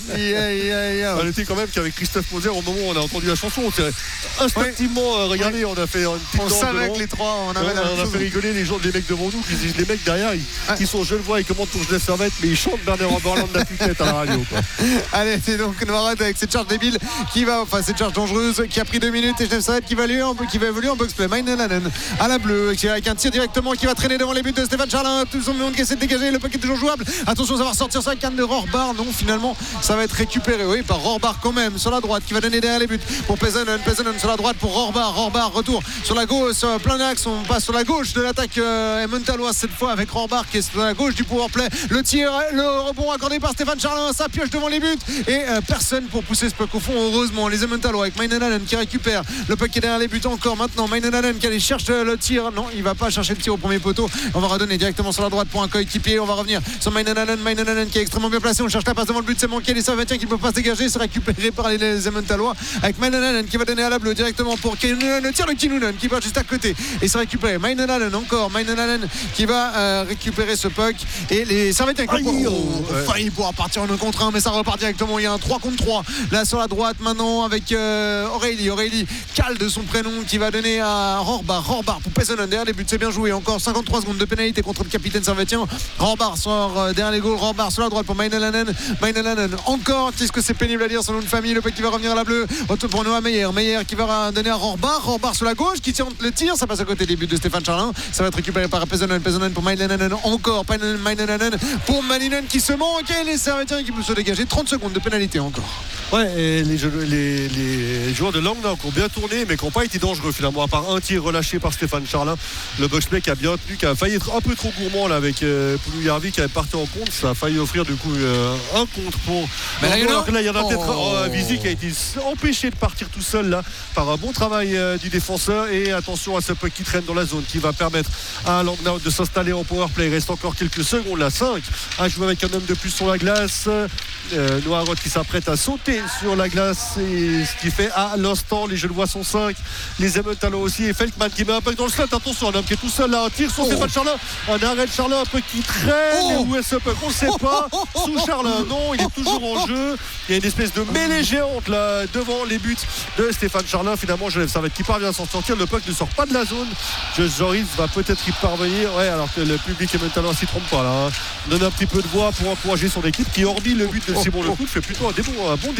On était quand même qu'avec Christophe Moser au moment où on a entendu la chanson, on s'est instinctivement oui. regardé, on a fait une petite on savait que les trois, on avait ouais, la on a fait rigoler les gens, les mecs devant nous, qui disent les mecs derrière, ils, ah. ils sont genevois, ils commandent pour Genève Servette, mais ils chantent Bernard Oberland de la tête à la radio. Quoi. Allez, c'est donc Noirad avec cette charge débile qui va, enfin cette charge dangereuse qui a pris deux minutes et Genève Servette qui va évoluer en, qui va évoluer en box-play. Mainelanen à la bleue avec un tir directement qui va traîner devant les buts de Stéphane Charlin. Tout son monde qui essaie de dégager, le puck est toujours jouable. Attention, ça va ressortir sur la canne de Rohrbar. Non, finalement, ça va être récupéré, oui, par Rohrbar quand même sur la droite qui va donner derrière les buts pour Pesonen. Pesonen sur la droite pour Rohrbar. Rohrbar retour sur la gauche, sur plein axe. On passe sur la gauche de l'attaque euh, Emmentaloise cette fois avec Rohrbar qui est sur la gauche du powerplay. Le tir, le rebond accordé par Stéphane Charlin. Ça pioche devant les buts et euh, personne pour pousser ce puck au fond. Heureusement, les Emmentalois avec Mainelanen qui récupère le puck qui est derrière les buts encore. Maintenant, Mainelanen qui allait chercher le tir. Non, il va pas chercher le tir au premier poteau. On va redonner directement sur la droite pour un coéquipier. On va revenir sur Mainelanen. Mainelanen qui est extrêmement bien placé. On cherche la passe devant le but. C'est manqué. Les Servetiens qui ne peuvent pas se dégager. C'est récupéré par les Emmentalois avec Mainelanen qui va donner à la bleue directement pour Kinnunen. Le tir de Kinnunen qui va juste à côté et c'est récupéré. Mainelanen encore. Mainelanen qui va euh, récupérer ce puck et les Servetiens qui vont oh, failli pouvoir partir en un contre un, mais ça repart directement. Il y a un trois contre trois là sur la droite maintenant avec euh, Aurélie. Aurélie Cal de son prénom qui va donner à Rohrbar. Rohrbar pour Pesonen derrière les buts. C'est bien joué. Encore cinquante-trois secondes de pénalité contre le capitaine servetien. Rohrbar sort euh, derrière les goals. Rohrbar sur la droite pour Mainelanen. Mainelanen encore. Qu'est-ce que c'est pénible à dire son nom de famille. Le puck qui va revenir à la bleue. Retour pour Noah Meyer. Meyer qui va donner à Rohrbar. Rohrbar sur la gauche qui tient le tir. Ça passe à côté des buts de Stéphane Charlin. Ça va être récupéré par Pesonen. Pesonen pour Mainelanen. Encore Mainelanen pour Malinen qui se manque. Et les servetiens qui peuvent se dégager. trente secondes de pénalité encore. Ouais, et les, les, les joueurs de Langnau qui ont bien tourné mais qui n'ont pas été dangereux finalement, à part un tir relâché par Stéphane Charlin. Le box-play qui a bien tenu, qui a failli être un peu trop gourmand là avec euh, Poulou Yarvi qui avait parti en compte. Ça a failli offrir du coup euh, un contre pour. Mais là, alors que là, il y en a peut-être oh. un Vizy qui a été empêché de partir tout seul là par un bon travail euh, du défenseur. Et attention à ce puck qui traîne dans la zone qui va permettre à Langnau de s'installer en powerplay. Il reste encore quelques secondes là, cinq à jouer avec un homme de plus sur la glace. Euh, Noah Roth qui s'apprête à sauter sur la glace et ce qui fait à l'instant les Genevois sont cinq, les Emmentalois aussi et Feldman qui met un puck dans le slot. Attention, un homme qui est tout seul là, un tir sur oh. Stéphane Charlin, un arrêt de Charlin, un puck qui traîne. Oh. Où est ce puck on ne sait pas. Sous Charlin, non, il est toujours en jeu. Il y a une espèce de mêlée géante là devant les buts de Stéphane Charlin. Finalement Genève Servette qui parvient à s'en sortir. Le puck ne sort pas de la zone. Joris va peut-être y parvenir, ouais, alors que le public Emmentalois s'y trompe pas là, hein. Donne un petit peu de voix pour encourager son équipe qui, hormis le but de Simon Lecout, fait plutôt un, début, un bon début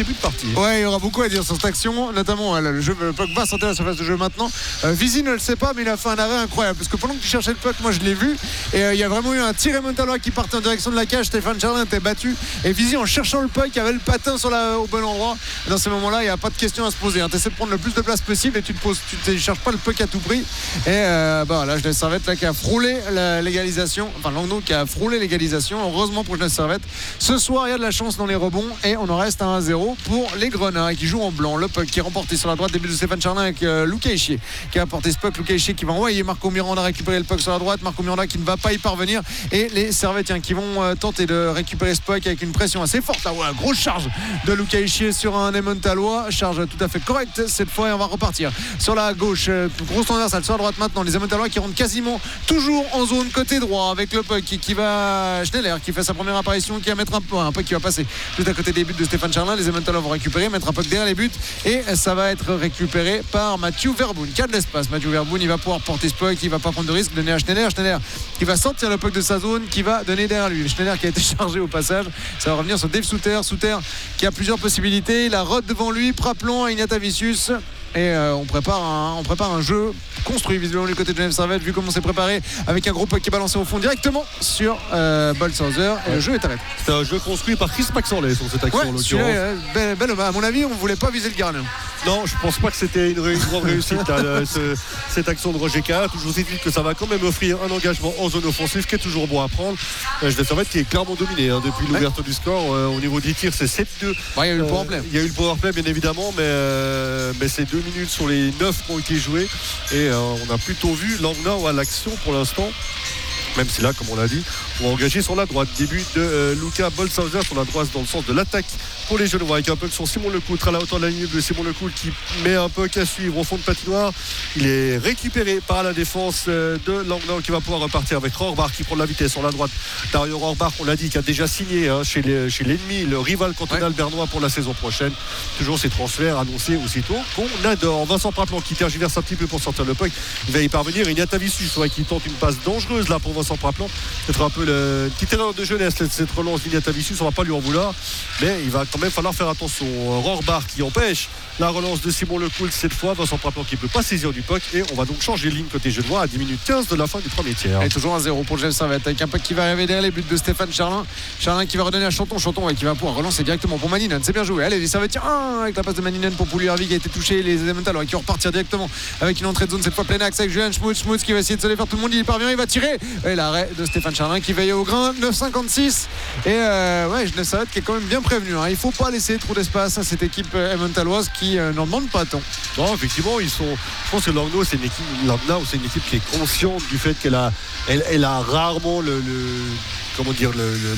début de partie. Ouais, il y aura beaucoup à dire sur cette action, notamment euh, le jeu le puck va sortir à la surface de jeu maintenant. Euh, Visi ne le sait pas, mais il a fait un arrêt incroyable parce que pendant que tu cherchais le puck, moi je l'ai vu et euh, il y a vraiment eu un tir Montalois qui partait en direction de la cage. Stéphane Charlin était battu et Visi en cherchant le puck avait le patin sur la, au bon endroit. Et dans ces moments-là, il n'y a pas de question à se poser. Hein. Tu essaies de prendre le plus de place possible et tu ne te cherches pas le puck à tout prix. Et euh, bah, là, Genève Servette là, qui a frôlé la légalisation, enfin Langnau qui a frôlé l'égalisation. Heureusement pour Genève Servette. Ce soir, il y a de la chance dans les rebonds et on en reste à un zéro pour les Grenats qui jouent en blanc. Le puck qui est remporté sur la droite, début de Stéphane Charlin avec euh, Luca Ischier qui a apporté ce puck. Luca Ischier qui va envoyer Marco Miranda récupérer le puck sur la droite. Marco Miranda qui ne va pas y parvenir et les Servettiens qui vont euh, tenter de récupérer ce puck avec une pression assez forte. Là, ouais, grosse charge de Luca Ischier sur un Emmentalois. Charge tout à fait correcte cette fois et on va repartir sur la gauche. Euh, grosse transversale sur la droite maintenant. Les Emmentalois qui rentrent quasiment toujours en zone côté droit avec le puck qui, qui va Schneller qui fait sa première apparition, qui va mettre un peu un puck qui va passer juste à côté des buts de Stéphane Charlin. Les Emmentalois vont récupérer, mettre un puck derrière les buts et ça va être récupéré par Mathieu Verboen qui a de l'espace. Mathieu Verboen il va pouvoir porter ce puck, il va pas prendre de risque, donner à Schneller. Schneller qui va sortir le puck de sa zone, qui va donner derrière lui. Schneller qui a été chargé au passage. Ça va revenir sur Dave Souter. Souter qui a plusieurs possibilités. Il a Rod devant lui, Praplon à Ignatavicius. Et euh, on, prépare un, on prépare un jeu construit visiblement du côté de Genève Servette, vu comment c'est préparé avec un groupe qui est balancé au fond directement sur euh, Bolshauser et ouais. Le jeu est arrêté. C'est un jeu construit par Chris Maxorley sur cette action. Ouais, en l'occurrence. Euh, belle, belle, à mon avis, on ne voulait pas viser le gardien. Non, je pense pas que c'était une, une grande réussite hein, ce, cette action de Roger K. Toujours est-il que ça va quand même offrir un engagement en zone offensive qui est toujours bon à prendre. Euh, Genève Servette qui est clairement dominé hein, depuis l'ouverture ouais. du score. Euh, au niveau des tirs, c'est sept deux. Ouais, il y a eu le powerplay. Il y a eu le powerplay bien évidemment, mais, euh, mais c'est deux minutes sur les neuf qui ont été joués et euh, on a plutôt vu Langnau à l'action pour l'instant. Même si là, comme on l'a dit, on va engager sur la droite. Début de euh, Luca Bolshauser sur la droite dans le sens de l'attaque pour les Genevois avec un puck sur Simon Lecoultre à la hauteur de la ligne bleue. Simon Lecoultre qui met un puck à suivre au fond de patinoire. Il est récupéré par la défense euh, de Langnau qui va pouvoir repartir avec Rohrbach qui prend de la vitesse sur la droite. Dario Rohrbach, on l'a dit, qui a déjà signé hein, chez, les, chez l'ennemi, le rival cantonal ouais. bernois pour la saison prochaine. Toujours ces transferts annoncés aussitôt qu'on adore. Vincent Praplon qui tergiverse un petit peu pour sortir le puck. Il va y parvenir. Ignatavicius ouais, qui tente une passe dangereuse là pour Vincent Praplon. Peut-être un peu le une petite erreur de jeunesse cette relance d'Ignatavicius, on va pas lui en vouloir, mais il va quand même falloir faire attention. Rohrbach qui empêche la relance de Simon Lecoultre cette fois. Vincent Praplon qui ne peut pas saisir du puck et on va donc changer de ligne côté genevois à dix minutes quinze de la fin du premier tiers. Et toujours un zéro pour Genève Servette avec un puck qui va arriver derrière les buts de Stéphane Charlin. Charlin qui va redonner à Chanton. Chanton et qui va pouvoir relancer directement pour Maninen. C'est bien joué. Allez, les Servettiens ah, avec la passe de Maninen pour Pouliarvi qui a été touché. Les Emmentalois qui vont repartir directement avec une entrée de zone cette fois plein axe avec Julien Schmutz. Schmutz qui va essayer de se les faire tout le monde. Il parvient, il va tirer. Et l'arrêt de Stéphane Charlin qui veille au grain. neuf cinquante-six. Et euh, ouais, Genève Servette qui est quand même bien prévenu. Hein. Il ne faut pas laisser trop d'espace à cette équipe emmentaloise qui euh, n'en demande pas tant. Non, effectivement, ils sont. Je pense que Langnau, c'est une équipe, Langnau, c'est une équipe qui est consciente du fait qu'elle a, elle, elle a rarement le, le comment dire le, le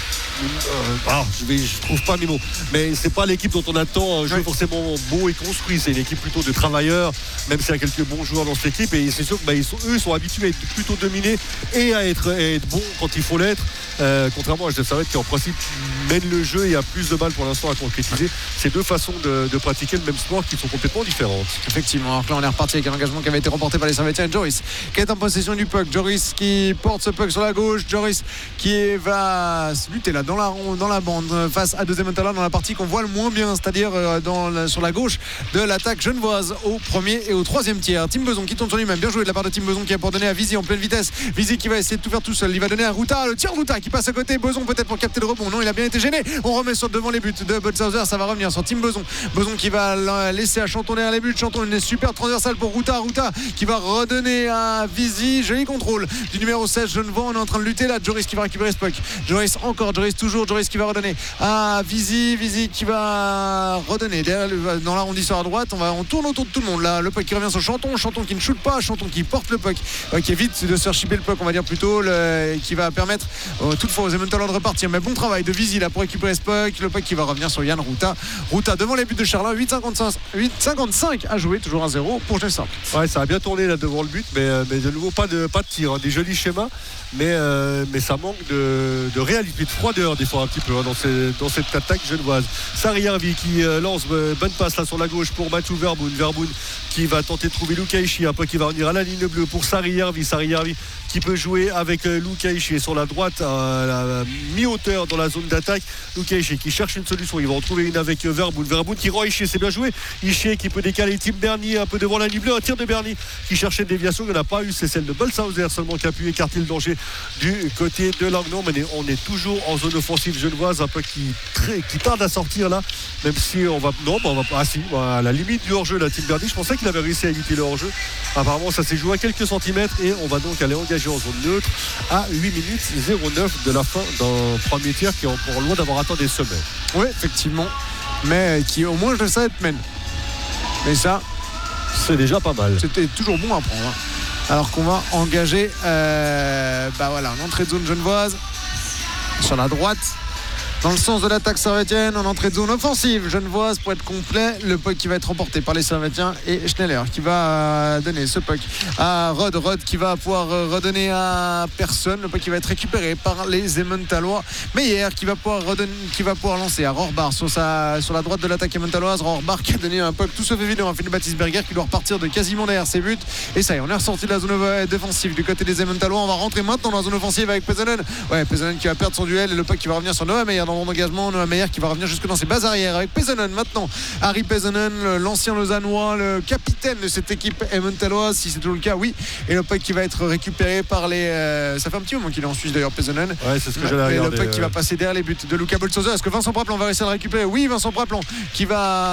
Euh, ah, je, vais, je trouve pas mes mots, mais c'est pas l'équipe dont on attend un jeu oui. forcément beau et construit. C'est une équipe plutôt de travailleurs, même s'il y a quelques bons joueurs dans cette équipe. Et c'est sûr que bah, ils sont, eux sont habitués à être plutôt dominés et à être, à être bons quand il faut l'être. Euh, contrairement à Genève Servette qui en principe mène le jeu et a plus de balles pour l'instant à concrétiser. C'est deux façons de, de pratiquer le même sport qui sont complètement différentes. Effectivement. Alors là on est reparti avec un engagement qui avait été remporté par les Servettiens. Joris qui est en possession du puck. Joris qui porte ce puck sur la gauche. Joris qui va lutter là dans la, dans la bande face à deux Emmentalois dans la partie qu'on voit le moins bien, c'est-à-dire dans la, sur la gauche de l'attaque genevoise au premier et au troisième tiers. Tim Beson qui tourne sur lui-même, bien joué de la part de Tim Beson qui a pour donner à Visi en pleine vitesse. Visi qui va essayer de tout faire tout seul, il va donner à Ruta, le tir de Ruta qui passe à côté. Beson peut-être pour capter le rebond, non il a bien été gêné. On remet sur devant les buts de Bolshauser, ça va revenir sur Tim Beson. Beson qui va laisser à Chanton derrière les buts. Chanton une super transversale pour Ruta. Ruta qui va redonner à Visi, joli contrôle du numéro seize genevois. On est en train de lutter là. Joris qui va récupérer ce puck. Joris encore, Joris toujours, Joris qui va redonner à Visi, Visi qui va redonner derrière, dans l'arrondissement à droite. On, va, on tourne autour de tout le monde là. Le puck qui revient sur Chanton, Chanton qui ne shoot pas, Chanton qui porte le puck, euh, qui évite de se faire chipper le puck, on va dire plutôt, le, qui va permettre euh, toutefois aux Emmentalois de repartir. Mais bon travail de Visi là pour récupérer ce puck. Le puck qui va revenir sur Yann Ruta. Ruta devant les buts de Charlin. huit cinquante-cinq à jouer, toujours un zéro pour Genève Servette. Ouais, ça a bien tourné là devant le but, mais, mais de nouveau pas de, pas de tir, hein. Des jolis schémas, mais, euh, mais ça manque de, de réalité, de froideur moteur des fois un petit peu hein, dans, ces, dans cette attaque genevoise. Sarri-Harvey qui euh, lance euh, bonne passe là sur la gauche pour Mathieu Verboun. Verboun qui va tenter de trouver Luka Ishii, un peu qui va revenir à la ligne bleue pour Sarri-Harvey. Sarri-Harvey qui peut jouer avec euh, Luka Ishii sur la droite à la mi-hauteur dans la zone d'attaque. Luka Ishii qui cherche une solution, il va en trouver une avec euh, Verboun. Verboun qui rend Ishii, c'est bien joué. Ishii qui peut décaler Tim Bernier un peu devant la ligne bleue. Un tir de Bernier qui cherchait une déviation, il n'y en a pas eu, c'est celle de Bolshauser seulement qui a pu écarter le danger du côté de Langnau. Mais on est toujours en zone offensive genevoise, un peu qui, très, qui tarde à sortir là, même si on va non bah on va pas ah si à la limite du hors-jeu là. Tim Bernier, je pensais qu'il avait réussi à éviter le hors-jeu, apparemment ça s'est joué à quelques centimètres et on va donc aller engager en zone neutre à huit minutes zéro neuf de la fin d'un premier tiers qui est encore loin d'avoir atteint des sommets. Oui, effectivement, mais qui au moins je le savais te mène, mais ça c'est déjà pas mal, c'était toujours bon à prendre hein. Alors qu'on va engager euh, bah voilà, une entrée de zone genevoise sur la droite dans le sens de l'attaque servétienne, en entrée de zone offensive genevoise pour être complet. Le puck qui va être remporté par les Servétiens et Schneller qui va donner ce puck à Rod. Rod qui va pouvoir redonner à personne. Le puck qui va être récupéré par les Emmentalois. Meyer qui va pouvoir redonner, qui va pouvoir lancer à Rohrbar sur, sa, sur la droite de l'attaque emmentaloise. Rohrbar qui a donné un puck tout sauf évident à Philippe Batisberger qui doit repartir de quasiment derrière ses buts. Et ça y est, on est ressorti de la zone défensive du côté des Emmentalois. On va rentrer maintenant dans la zone offensive avec Pesonen. Ouais, Pesonen qui va perdre son duel et le puck qui va revenir sur Noah Meyer d'engagement. Noah Meyer qui va revenir jusque dans ses bases arrières avec Pesonen maintenant. Harry Pesonen, l'ancien Lausannois, le capitaine de cette équipe emmentaloise, si c'est tout le cas, oui. Et le puck qui va être récupéré par les. Euh, ça fait un petit moment qu'il est en Suisse d'ailleurs, Pesonen. Ouais, c'est ce que j'allais regarder. Le puck euh... qui va passer derrière les buts de Luca Bolshauser. Est-ce que Vincent Praplan va réussir à le récupérer? Oui, Vincent Praplan qui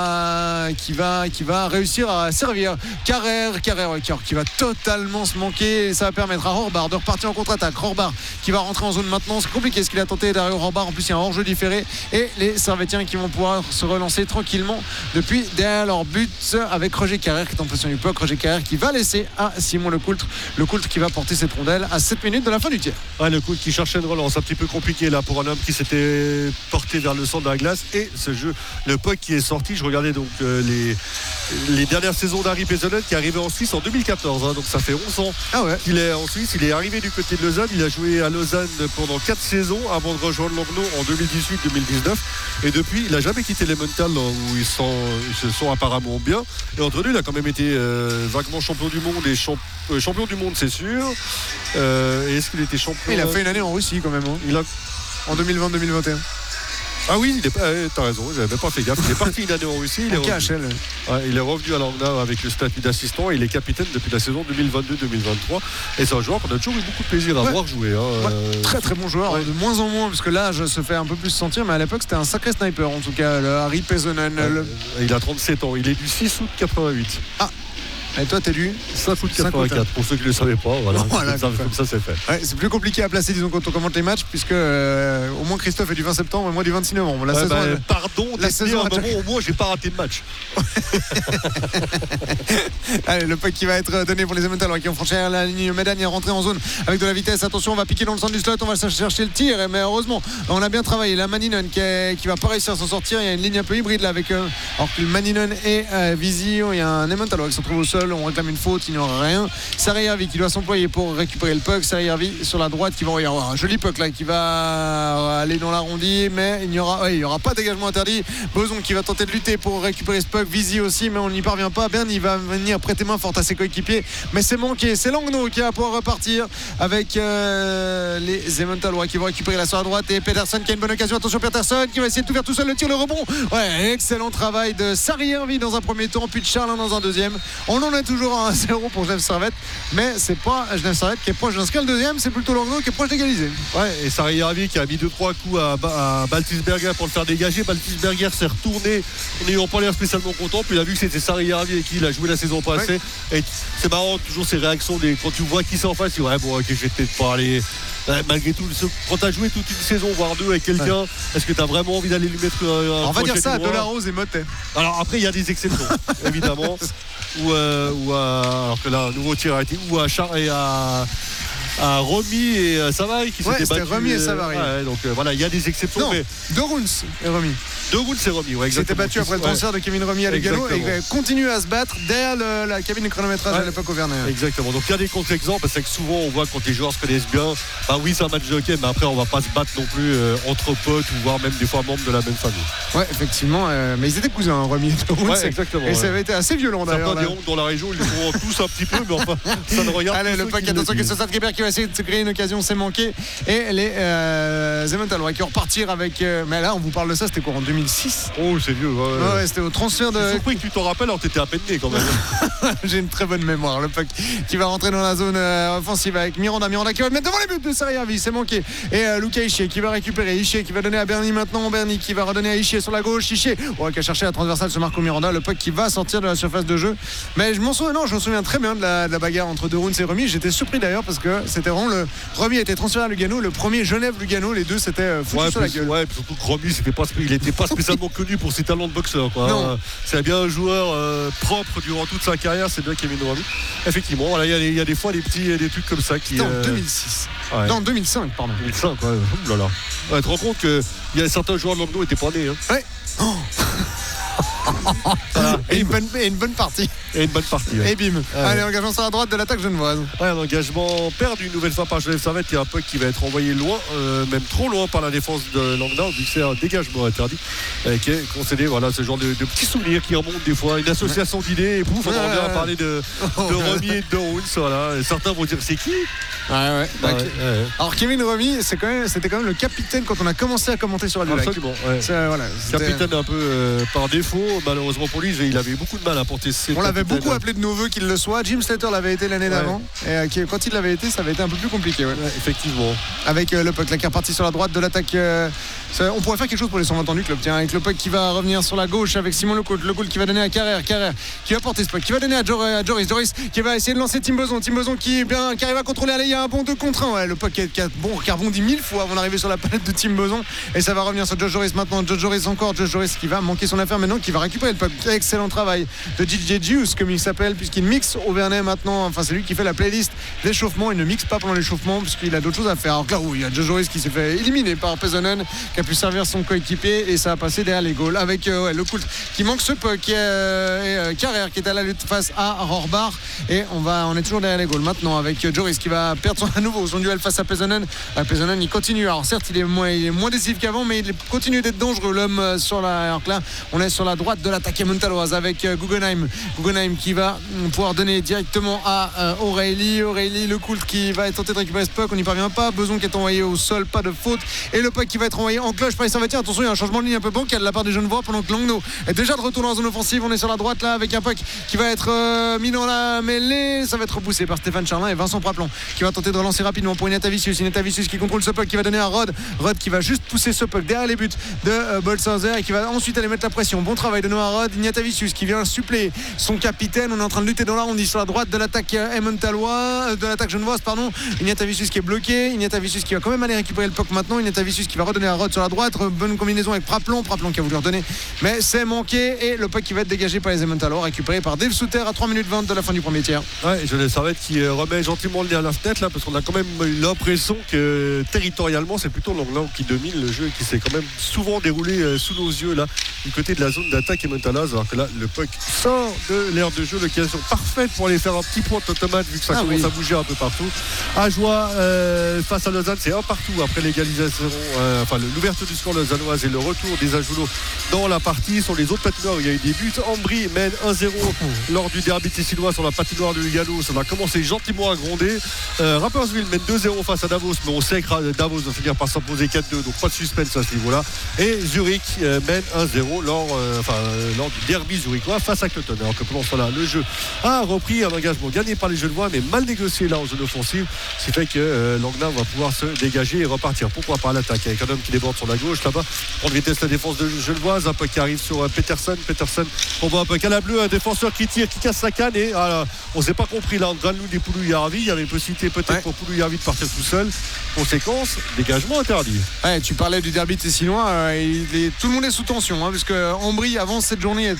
va, qui va, qui va réussir à servir. Carrère, Carrère, ouais, qui va totalement se manquer. Et ça va permettre à Rohrbar de repartir en contre-attaque. Rohrbar qui va rentrer en zone maintenant. C'est compliqué ce qu'il a tenté derrière Rohrbar. En plus, il y a un hors-jeu différé. Et les Servétiens qui vont pouvoir se relancer tranquillement depuis derrière leur but avec Roger Carrère qui est en position du puck. Roger Carrère qui va laisser à Simon Lecoultre. Lecoultre qui va porter cette rondelle à sept minutes de la fin du tiers. Ouais, Lecoultre qui cherchait une relance un petit peu compliqué là pour un homme qui s'était porté vers le centre de la glace. Et ce jeu, le puck qui est sorti, je regardais donc euh, les, les dernières saisons d'Harry Pesonen qui est arrivé en Suisse en deux mille quatorze, hein, donc ça fait onze ans ah ouais. qu'il est en Suisse. Il est arrivé du côté de Lausanne, il a joué à Lausanne pendant quatre saisons avant de rejoindre Langnau en deux mille dix-huit deux mille dix-neuf. Et depuis, il n'a jamais quitté les Mentales où ils, sont, ils se sont apparemment bien. Et entre deux, il a quand même été euh, vaguement champion du monde et champ, euh, champion du monde, c'est sûr. Euh, et est-ce qu'il était champion? Il a fait une année en Russie quand même. Hein. Il a... En deux mille vingt deux mille vingt et un. Ah oui, il est pas, eh, t'as raison, j'avais même pas fait gaffe. Il est parti une année en Russie. Il est, revenu, ouais, il est revenu à Langnau avec le statut d'assistant et il est capitaine depuis la saison deux mille vingt-deux deux mille vingt-trois. Et c'est un joueur qu'on a toujours eu beaucoup de plaisir à ouais. voir jouer. Hein. Ouais, très très bon joueur, ouais. De moins en moins, parce que l'âge se fait un peu plus sentir, mais à l'époque c'était un sacré sniper en tout cas, le Harry Pesonen. Ouais, le... Il a trente-sept ans, il est du six août quatre-vingt-huit. Ah. Et toi, t'es du cinq août quatre-vingt-quatre, pour ceux qui ne le savaient pas. Voilà, voilà comme, ça, comme ça, c'est fait. Ouais, c'est plus compliqué à placer, disons, quand on commente les matchs, puisque euh, au moins Christophe est du vingt septembre et moi du vingt-six novembre. La ouais, saison, bah, elle... Pardon, la saison, à un moment, au moins, j'ai pas raté de match. Allez, le puck qui va être donné pour les Emmentalois qui ont franchi la ligne médaille et rentré en zone avec de la vitesse. Attention, on va piquer dans le centre du slot, on va chercher le tir, mais heureusement, on a bien travaillé. La Maninen qui, est, qui va pas réussir à s'en sortir. Il y a une ligne un peu hybride là avec. Euh, alors que le Maninen et euh, Vizio, il y a un Emmentalois qui se retrouve au sol, on réclame une faute. Il n'y aura rien. Sarri-Harvey qui doit s'employer pour récupérer le puck. Sarri-Harvey sur la droite qui va y avoir un joli puck là qui va aller dans l'arrondi, mais il n'y aura, ouais, il y aura pas de dégagement interdit. Boson qui va tenter de lutter pour récupérer ce puck. Visi aussi, mais on n'y parvient pas. Bern il va venir prêter main forte à ses coéquipiers, mais c'est manqué. C'est Langnau qui va pouvoir repartir avec euh, les Emmentalois qui vont récupérer la sur la droite et Peterson qui a une bonne occasion. Attention Peterson qui va essayer de tout faire tout seul. Le tir, le rebond. Ouais, excellent travail de Sarri-Harvey dans un premier temps, puis de Charlin dans un deuxième. On en est toujours à un zéro pour Genève Servette, mais c'est pas Genève Servette qui est proche d'inscrire le deuxième, c'est plutôt Langnau qui est proche d'égaliser. Ouais, et Sarri-Harvey qui a mis deux trois coups à, à Baltisberger pour le faire dégager. Baltisberger s'est retourné en n'ayant pas l'air spécialement content, puis il a vu que c'était Sarri-Harvey et qu'il a joué la saison passée. Ouais. Et c'est marrant toujours ces réactions des, quand tu vois qui c'est en face, tu dis ouais bon ok je vais peut-être pas aller. Malgré tout, quand tu as joué toute une saison, voire deux avec quelqu'un, ouais. Est-ce que tu as vraiment envie d'aller lui mettre un. On va dire ça à Delarose et Motet. Alors après, il y a des exceptions, évidemment. Ou, euh, ou à, alors que là, un nouveau tir a été. Ou à Char et à. à Romy et euh, Savary qui Ouais, s'étaient c'était battus. Romy et euh, Savary. ouais, donc euh, voilà, il y a des exceptions. Non, Mais de Rouns et Romy. De Wood, c'est Romy. Ouais, S'était battu après le transfert de Kevin Romy à Lugano et Exactement. continue à se battre derrière le- la cabine de chronométrage Ouais. à l'époque au Vernet. Exactement. Donc il y a des contre-exemples parce que souvent on voit quand les joueurs se connaissent bien, bah oui c'est un match de hockey, mais après on va pas se battre non plus euh, entre potes ou voire même des fois membres de la même famille. Ouais, effectivement. euh, mais ils étaient cousins, hein, Romy et de Rouns. Ouais, exactement. Et ça ouais. avait été assez violent d'ailleurs. Certains là. diront que dans la région ils le font tous un petit peu, mais enfin ça ne regarde Allez, que le ceux pack, qui le attention, disent. que Stade Québec qui va essayer de se créer une occasion, c'est manqué. Et les euh, Emmentaler qui vont repartir avec. euh, mais là, on vous parle de ça, c'était quoi en deux mille six? Oh c'est vieux. Ouais, Ouais, ouais, c'était au transfert Je suis de. surpris que tu t'en rappelles alors que t'étais à peine né quand même. J'ai une très bonne mémoire. Le puck qui va rentrer dans la zone euh, offensive avec Miranda. Miranda qui va le mettre devant les buts de Sariavi. C'est manqué. Et euh, Luca Ischier qui va récupérer. Ischier qui va donner à Bernie maintenant. Bernie qui va redonner à Ischier sur la gauche. Ischier ouais, qui a cherché la transversale sur Marco Miranda. Le puck qui va sortir de la surface de jeu. Mais je m'en souviens, non, je me souviens très bien de la, de la bagarre entre De Rouns et Romy. J'étais surpris d'ailleurs parce que c'était vraiment le. Romy a été transféré à Lugano. Le premier Genève-Lugano. Les deux s'étaient euh, foutus Ouais, sur la puis- gueule. ouais, puis surtout que Romy, c'était pas, il n'était pas spécialement connu pour ses talents de boxeur. Quoi. Non. Euh, C'est bien un joueur euh, propre durant toute sa carrière, c'est bien Kevin Romy. Effectivement, voilà, il y, a des- il y a des fois des petits des trucs comme ça qui. C'était en euh, deux mille six. ouais. Non, deux mille cinq, pardon. deux mille cinq, ouais. Ouh là là. Ouais, tu te rends compte qu'il y a certains joueurs de Langnau qui n'étaient pas nés. Hein. Ouais. Oh. Voilà. Et, une bonne, et une bonne partie. Et une bonne partie. Ouais. Et bim. Ouais. Allez, engagement sur la droite de l'attaque genevoise. Ouais, un engagement perdu une nouvelle fois par Genève Servette. Il y a un puck qui va être envoyé loin, euh, même trop loin par la défense de Langnau, vu que c'est un dégagement interdit euh, qui est concédé. Voilà, ce genre de, de petits souvenirs qui remontent des fois, une association d'idées. Et pouf, on en revient à parler de, de Romy et de Rouns. Voilà. Et certains vont dire c'est qui Ouais, ouais. Bah, Ok. ouais, ouais. Alors, Kevin Romy, c'est quand même, c'était quand même le capitaine quand on a commencé à commenter sur Radio Lac. Absolument. Ouais. C'est, voilà, c'était- Capitaine un peu euh, par défaut, malheureusement pour lui, il avait beaucoup de mal à porter ses. On l'avait capitaines. beaucoup appelé de nos voeux qu'il le soit. Jim Slater l'avait été l'année Ouais. d'avant. Et euh, qui- quand il l'avait été, ça avait été un peu plus compliqué. Ouais. Ouais, effectivement. Avec euh, le puck là, qui est reparti sur la droite de l'attaque. euh, ça- on pourrait faire quelque chose pour les cent vingt ans du club. Tiens, avec le puck qui va revenir sur la gauche avec Simon Lecoult. Lecoult qui va donner à Carrère. Carrère qui va porter ce puck. Qui va donner à, Jor- à Joris. Joris qui va essayer de lancer Tim Beson. Tim Beson qui, bien, qui arrive à contrôler. Allez, il y a un bon deux contre un. Ouais, le puck qui, a- qui a, bon, qui a rebondi mille fois avant d'arriver sur la palette de Tim Beson. Et ça va revenir sur Josh Joris maintenant. Josh Joris encore. Josh Joris qui va manquer son affaire maintenant. Qui va récupérer le puck. Excellent travail de J J Juice comme il s'appelle, puisqu'il mixe au Vernet maintenant. Enfin, c'est lui qui fait la playlist d'échauffement. Il ne mixe pas pendant l'échauffement puisqu'il a d'autres choses à faire. Alors que là, où il y a Joe Joris qui s'est fait éliminer par Pesonen, qui a pu servir son coéquipier et ça a passé derrière les goals avec euh, ouais, le Coult qui manque ce puck et, euh, et euh, Carrère qui est à la lutte face à Rorbar. Et on va, on est toujours derrière les goals maintenant avec euh, Joris qui va perdre son, à nouveau son duel face à Pesonen. Euh, Pesonen, il continue. Alors certes, il est moins, il est moins décisif qu'avant, mais il continue d'être dangereux l'homme euh, sur la. Alors que là, on est sur la droite de l'attaque montaloise avec euh, Guggenheim. Guggenheim qui va mm, pouvoir donner directement à euh, Aurélie. Aurélie, le Coult qui va tenter de récupérer ce puck. On n'y parvient pas. Beson qui est envoyé au sol, pas de faute. Et le puck qui va être envoyé en cloche par les Servetiens. Attention, il y a un changement de ligne un peu bancal de la part des Genevois pendant que Langnau est déjà de retour dans la zone offensive. On est sur la droite là avec un puck qui va être euh, mis dans la mêlée. Ça va être repoussé par Stéphane Charlin et Vincent Praplon qui va tenter de relancer rapidement pour Ineta Vicius. Ineta Vicius qui contrôle ce puck qui va donner à Rod. Rod qui va juste pousser ce puck derrière les buts de euh, Bolshauser et qui va ensuite aller mettre la pression. Bon travail de Noah Rod. Ineta Vicius qui vient suppléer son capitaine. On est en train de lutter dans l'arrondi sur la droite de l'attaque euh, Emmentalois, euh, de l'attaque genevoise, pardon. Ineta Vicius qui est bloqué. Ineta Vicius qui va quand même aller récupérer le puck maintenant. Ineta Vicius qui va redonner à Rod sur la droite. Bonne combinaison avec Praplon. Praplon qui a voulu redonner, mais c'est manqué. Et le puck qui va être dégagé par les Emmentalois, récupéré par Dave Souter à trois minutes vingt de la fin du premier tiers. Ouais, je les Servette qui euh, remet gentiment le nez à la fenêtre là, parce qu'on a quand même eu l'impression que territorialement c'est plutôt Langnau qui domine le jeu et qui s'est quand même souvent déroulé euh, sous nos yeux là du côté de la zone d'attaque et Montalaz, alors que là le puck sort de l'aire de jeu, l'occasion parfaite pour aller faire un petit point automate vu que ça Ah commence oui. à bouger un peu partout. Ajoie euh, face à Lausanne, c'est un partout après l'égalisation, euh, enfin l'ouverture du score lausannoise et le retour des Ajoulots dans la partie. Sur les autres patinoires où il y a eu des buts, Ambry mène un zéro lors du derby tessinois sur la patinoire de Lugano. Ça va commencer gentiment à gronder. euh, Rapperswil mène deux zéro face à Davos, mais on sait que Davos va finir par s'imposer quatre deux, donc pas de suspense à ce niveau-là. Et Zurich euh, mène un zéro lors, euh, enfin, euh, lors du derby zurichois face à Cloton. Alors que pendant ce temps-là, le jeu a repris, un engagement gagné par les Genevois mais mal négocié là en zone offensive, ce qui fait que euh, Langnau va pouvoir se dégager et repartir. Pourquoi pas l'attaque avec un homme qui déborde sur la gauche là-bas, prendre vitesse la défense de Genevoise, un peu qui arrive sur euh, Peterson. Peterson, on voit un peu qu'à la bleue, un défenseur qui tire, qui casse sa canne et ah, on s'est pas compris là entre Granlund et Poulou Yarvi. Il y avait une possibilité peut-être Ouais. pour Poulou Yarvi de partir tout seul. Conséquence, dégagement interdit. Ouais, tu parlais du derby tessinois, euh, il est- tout le monde est sous tension, hein, parce que Ambry avant cette journée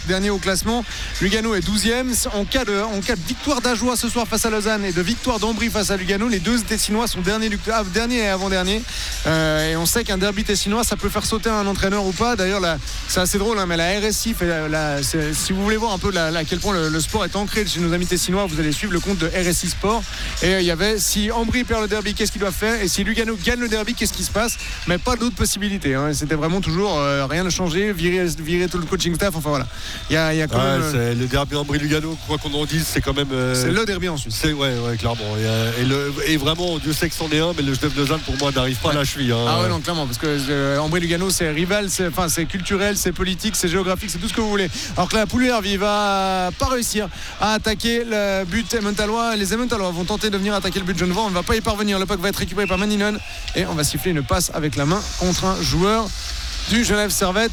dernier au classement. Lugano est douzième. En cas de, en cas de victoire d'Ajoie ce soir face à Lausanne et de victoire d'Ambry face à Lugano, les deux Tessinois sont derniers, ah, dernier et avant-dernier. Euh, et on sait qu'un derby tessinois, ça peut faire sauter un entraîneur ou pas. D'ailleurs, là, c'est assez drôle, hein, mais la R S I fait la, la, si vous voulez voir un peu la, la, à quel point le, le sport est ancré chez nos amis tessinois, vous allez suivre le compte de R S I Sport. Et il euh, y avait, si Ambry perd le derby, qu'est-ce qu'il doit faire, et si Lugano gagne le derby, qu'est-ce qui se passe, mais pas d'autres possibilités, hein. C'était vraiment toujours euh, rien ne changer, virer, virer tout le coaching staff, enfin voilà. Il y a, y a quand ouais, même, c'est le derby Ambry-Lugano, quoi qu'on en dise, c'est quand même euh, c'est le derby en Suisse. C'est, ouais, ouais, clairement. Et, euh, et, le, et vraiment, Dieu sait que c'en est un, mais le Genève Lausanne pour moi n'arrive pas ouais. à la cheville, hein. Ah ouais, non, clairement, parce que euh, Ambry-Lugano, c'est rival, c'est, enfin, c'est culturel, c'est politique, c'est géographique, c'est tout ce que vous voulez. Alors que la Pouilly-Hervey va pas réussir à attaquer le but Emmentalois. Les Emmentalois vont tenter de venir attaquer le but genevois, on ne va pas y parvenir. Le puck va être récupéré par Manninon et on va siffler une passe avec la main contre un joueur du Genève Servette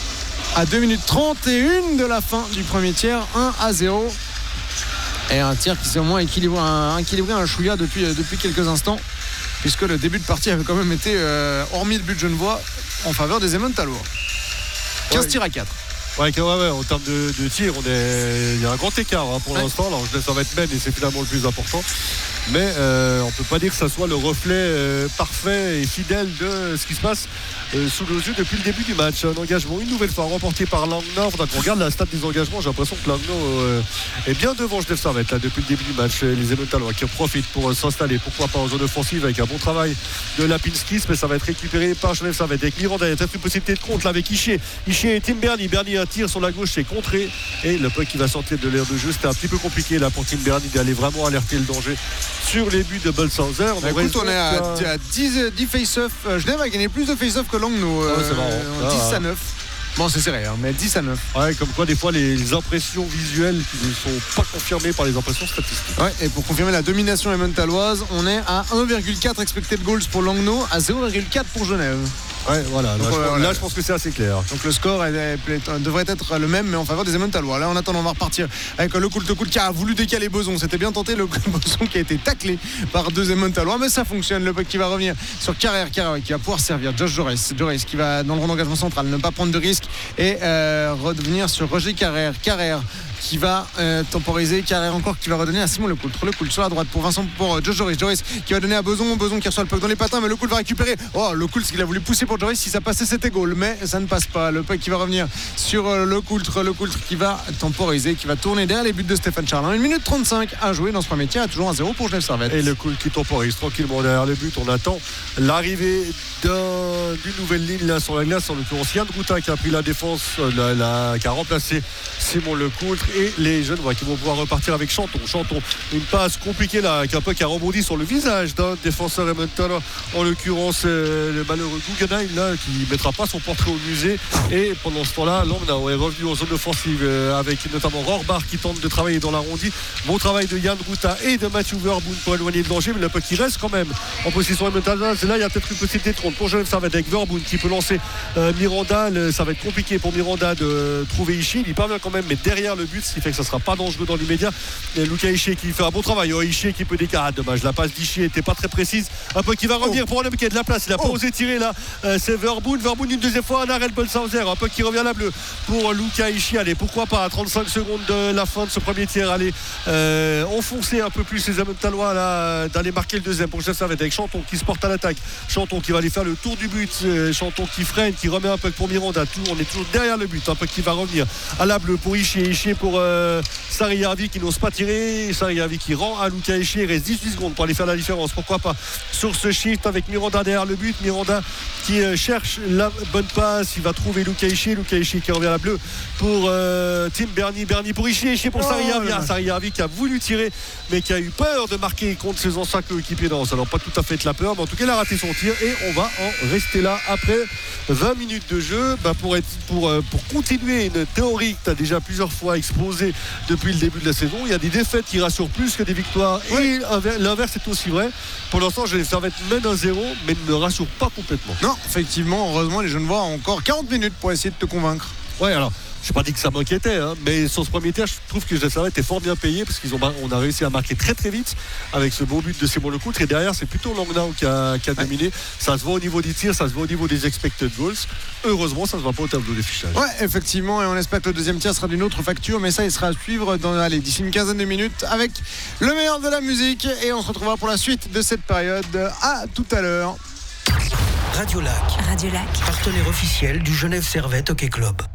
à deux minutes trente et une de la fin du premier tiers. Un à zéro et un tir qui s'est au moins équilibré un, équilibré un chouïa depuis, depuis quelques instants, puisque le début de partie avait quand même été euh, hormis le but genevois en faveur des Emmentalois. quinze ouais. tirs à quatre. Ouais, ouais, ouais, en termes de, de tir, on est... il y a un grand écart hein, pour ouais. l'instant. Alors, je laisse ça va être même et c'est finalement le plus important. Mais euh, on ne peut pas dire que ça soit le reflet euh, parfait et fidèle de ce qui se passe euh, sous nos yeux depuis le début du match. Un engagement une nouvelle fois remporté par Langnau. Quand on regarde la stat des engagements, j'ai l'impression que Langnau euh, est bien devant Genève Servette là, depuis le début du match. Les Emmentalois qui profitent pour euh, s'installer, pourquoi pas en zone offensive avec un bon travail de Lapinskis, mais ça va être récupéré par Genève Servette avec Miranda. Il y a peut-être une possibilité de contre là avec Ishii. Ishii et Tim Berni. Berni un tir sur la gauche, c'est contré et le puck qui va sortir de l'air de jeu. C'était un petit peu compliqué là pour Tim Berni d'aller vraiment alerter le danger sur les buts de Bolshauser. Bah écoute, on est à, à dix, dix face-off. Euh, Genève a gagné plus de face-off que Langnau. Euh, oh, c'est marrant. Euh, dix à neuf. Bon, c'est serré, hein, mais dix à neuf. Ouais, comme quoi, des fois, les impressions visuelles qui ne sont pas confirmées par les impressions statistiques. Ouais, et pour confirmer la domination emmentaloise, on est à un virgule quatre expected goals pour Langnau, à zéro virgule quatre pour Genève. Ouais, voilà. Là, donc, je, euh, pense, là, je pense que c'est assez clair. Donc le score est, est, est, devrait être le même, mais en faveur des Emmentalois. Là, en attendant, on va repartir avec le coup de coup qui a voulu décaler Beson. C'était bien tenté, le Beson qui a été taclé par deux Emmentalois, mais ça fonctionne. Le puck qui va revenir sur Carrère, Carrère qui va pouvoir servir Josh Joris. Joris qui va dans le rond d'engagement central, ne pas prendre de risque et euh, revenir sur Roger Carrère. Carrère qui va euh, temporiser, Carrère encore qui va redonner à Simon Lecoultre. Lecoultre sur la droite pour Vincent, pour euh, Josh Joris. Joris qui va donner à Beson. Beson qui reçoit le puck dans les patins, mais Lecoultre va récupérer. Oh, Lecoultre qu'il a voulu pousser pour Joris. Si ça passait, c'était goal, mais ça ne passe pas. Le puck qui va revenir sur euh, Lecoultre. Lecoultre qui va temporiser, qui va tourner derrière les buts de Stéphane Charlin. une minute trente-cinq à jouer dans ce premier tiers, toujours un zéro pour Genève Servette. Et Lecoultre qui temporise tranquillement derrière le but. On attend l'arrivée d'un, d'une nouvelle ligne là sur la glace, en l'occurrence Yann Routin qui a pris la défense, la, la, qui a remplacé Simon Lecoultre, et les jeunes ouais, qui vont pouvoir repartir avec Chanton. Chanton, une passe compliquée là, avec un peu qui a rebondi sur le visage d'un défenseur Edmonton, en l'occurrence euh, le malheureux Guggenheim là, qui mettra pas son portrait au musée. Et pendant ce temps-là, Langnau est revenu en zone offensive euh, avec notamment Rohrbar qui tente de travailler dans l'arrondi. Bon travail de Yann Routa et de Mathieu Verboon pour éloigner le danger, mais le peu qui reste quand même en position Edmonton. Là, il y a peut-être une petite détrône pour Genève Servette avec Verboon qui peut lancer euh, Miranda. Le, ça va être compliqué pour Miranda de trouver Ishii. Il parvient quand même, mais derrière le but, ce qui fait que ça sera pas dangereux dans l'immédiat. Et Lucas Ishii qui fait un bon travail. Oh, Ishii qui peut décaler. Dommage, la passe d'Ishii n'était pas très précise. Un peu qui va revenir oh. pour un homme qui a de la place. Il a oh. pas osé tirer là. Euh, c'est Verboon. Verboon une deuxième fois, un arrêt de Bolshauser. Un peu qui revient à la bleue pour Lucas Ishii. Allez, pourquoi pas à trente-cinq secondes de la fin de ce premier tiers. Allez, euh, enfoncer un peu plus les Emmentalois là, d'aller marquer le deuxième pour Genève Servette avec Chanton qui se porte à l'attaque. Chanton qui va aller faire le tour du but. Euh, Chanton qui freine, qui remet un peu pour Miranda. Tout, on est toujours derrière le but. Un peu qui va revenir à la bleue pour Ishii. Ishii pour euh, Sari-Järvi qui n'ose pas tirer. Sari-Järvi qui rend à Lucas Ishii. Il reste dix-huit secondes pour aller faire la différence. Pourquoi pas sur ce shift avec Miranda derrière le but. Miranda qui euh, cherche la bonne passe. Il va trouver Lucas Ishii. Lucas Ishii qui revient à la bleue pour euh, Tim Berni. Berni pour Ishii. Ishii pour oh, Sari-Järvi. Ah, Sari-Järvi qui a voulu tirer mais qui a eu peur de marquer contre ses anciens coéquipiers. Non, ça n'a pas tout à fait de la peur, mais en tout cas il a raté son tir et on va en rester là après vingt minutes de jeu bah, pour, être, pour, euh, pour continuer une théorie que tu as déjà plusieurs fois exposée depuis le début de la saison. Il y a des défaites qui rassurent plus que des victoires oui. et l'inverse est aussi vrai. Pour l'instant, Genève Servette mène un zéro mais ne me rassure pas complètement. Non, effectivement, heureusement les Genevois ont encore quarante minutes pour essayer de te convaincre. Ouais, alors Je n'ai pas dit que ça m'inquiétait, hein, mais sur ce premier tiers, je trouve que Genève Servette est fort bien payé parce qu'on a réussi à marquer très très vite avec ce beau but de Simon Lecoutre. Et derrière, c'est plutôt Langnau qui a, qui a dominé. Ça se voit au niveau des tirs, ça se voit au niveau des expected goals. Heureusement, ça ne se voit pas au tableau des fichages. Ouais, effectivement, et on espère que le deuxième tiers sera d'une autre facture, mais ça, il sera à suivre dans, allez, d'ici une quinzaine de minutes avec le meilleur de la musique. Et on se retrouvera pour la suite de cette période. À tout à l'heure. Radio Lac. Radio Lac. Partenaire officiel du Genève Servette Hockey Club.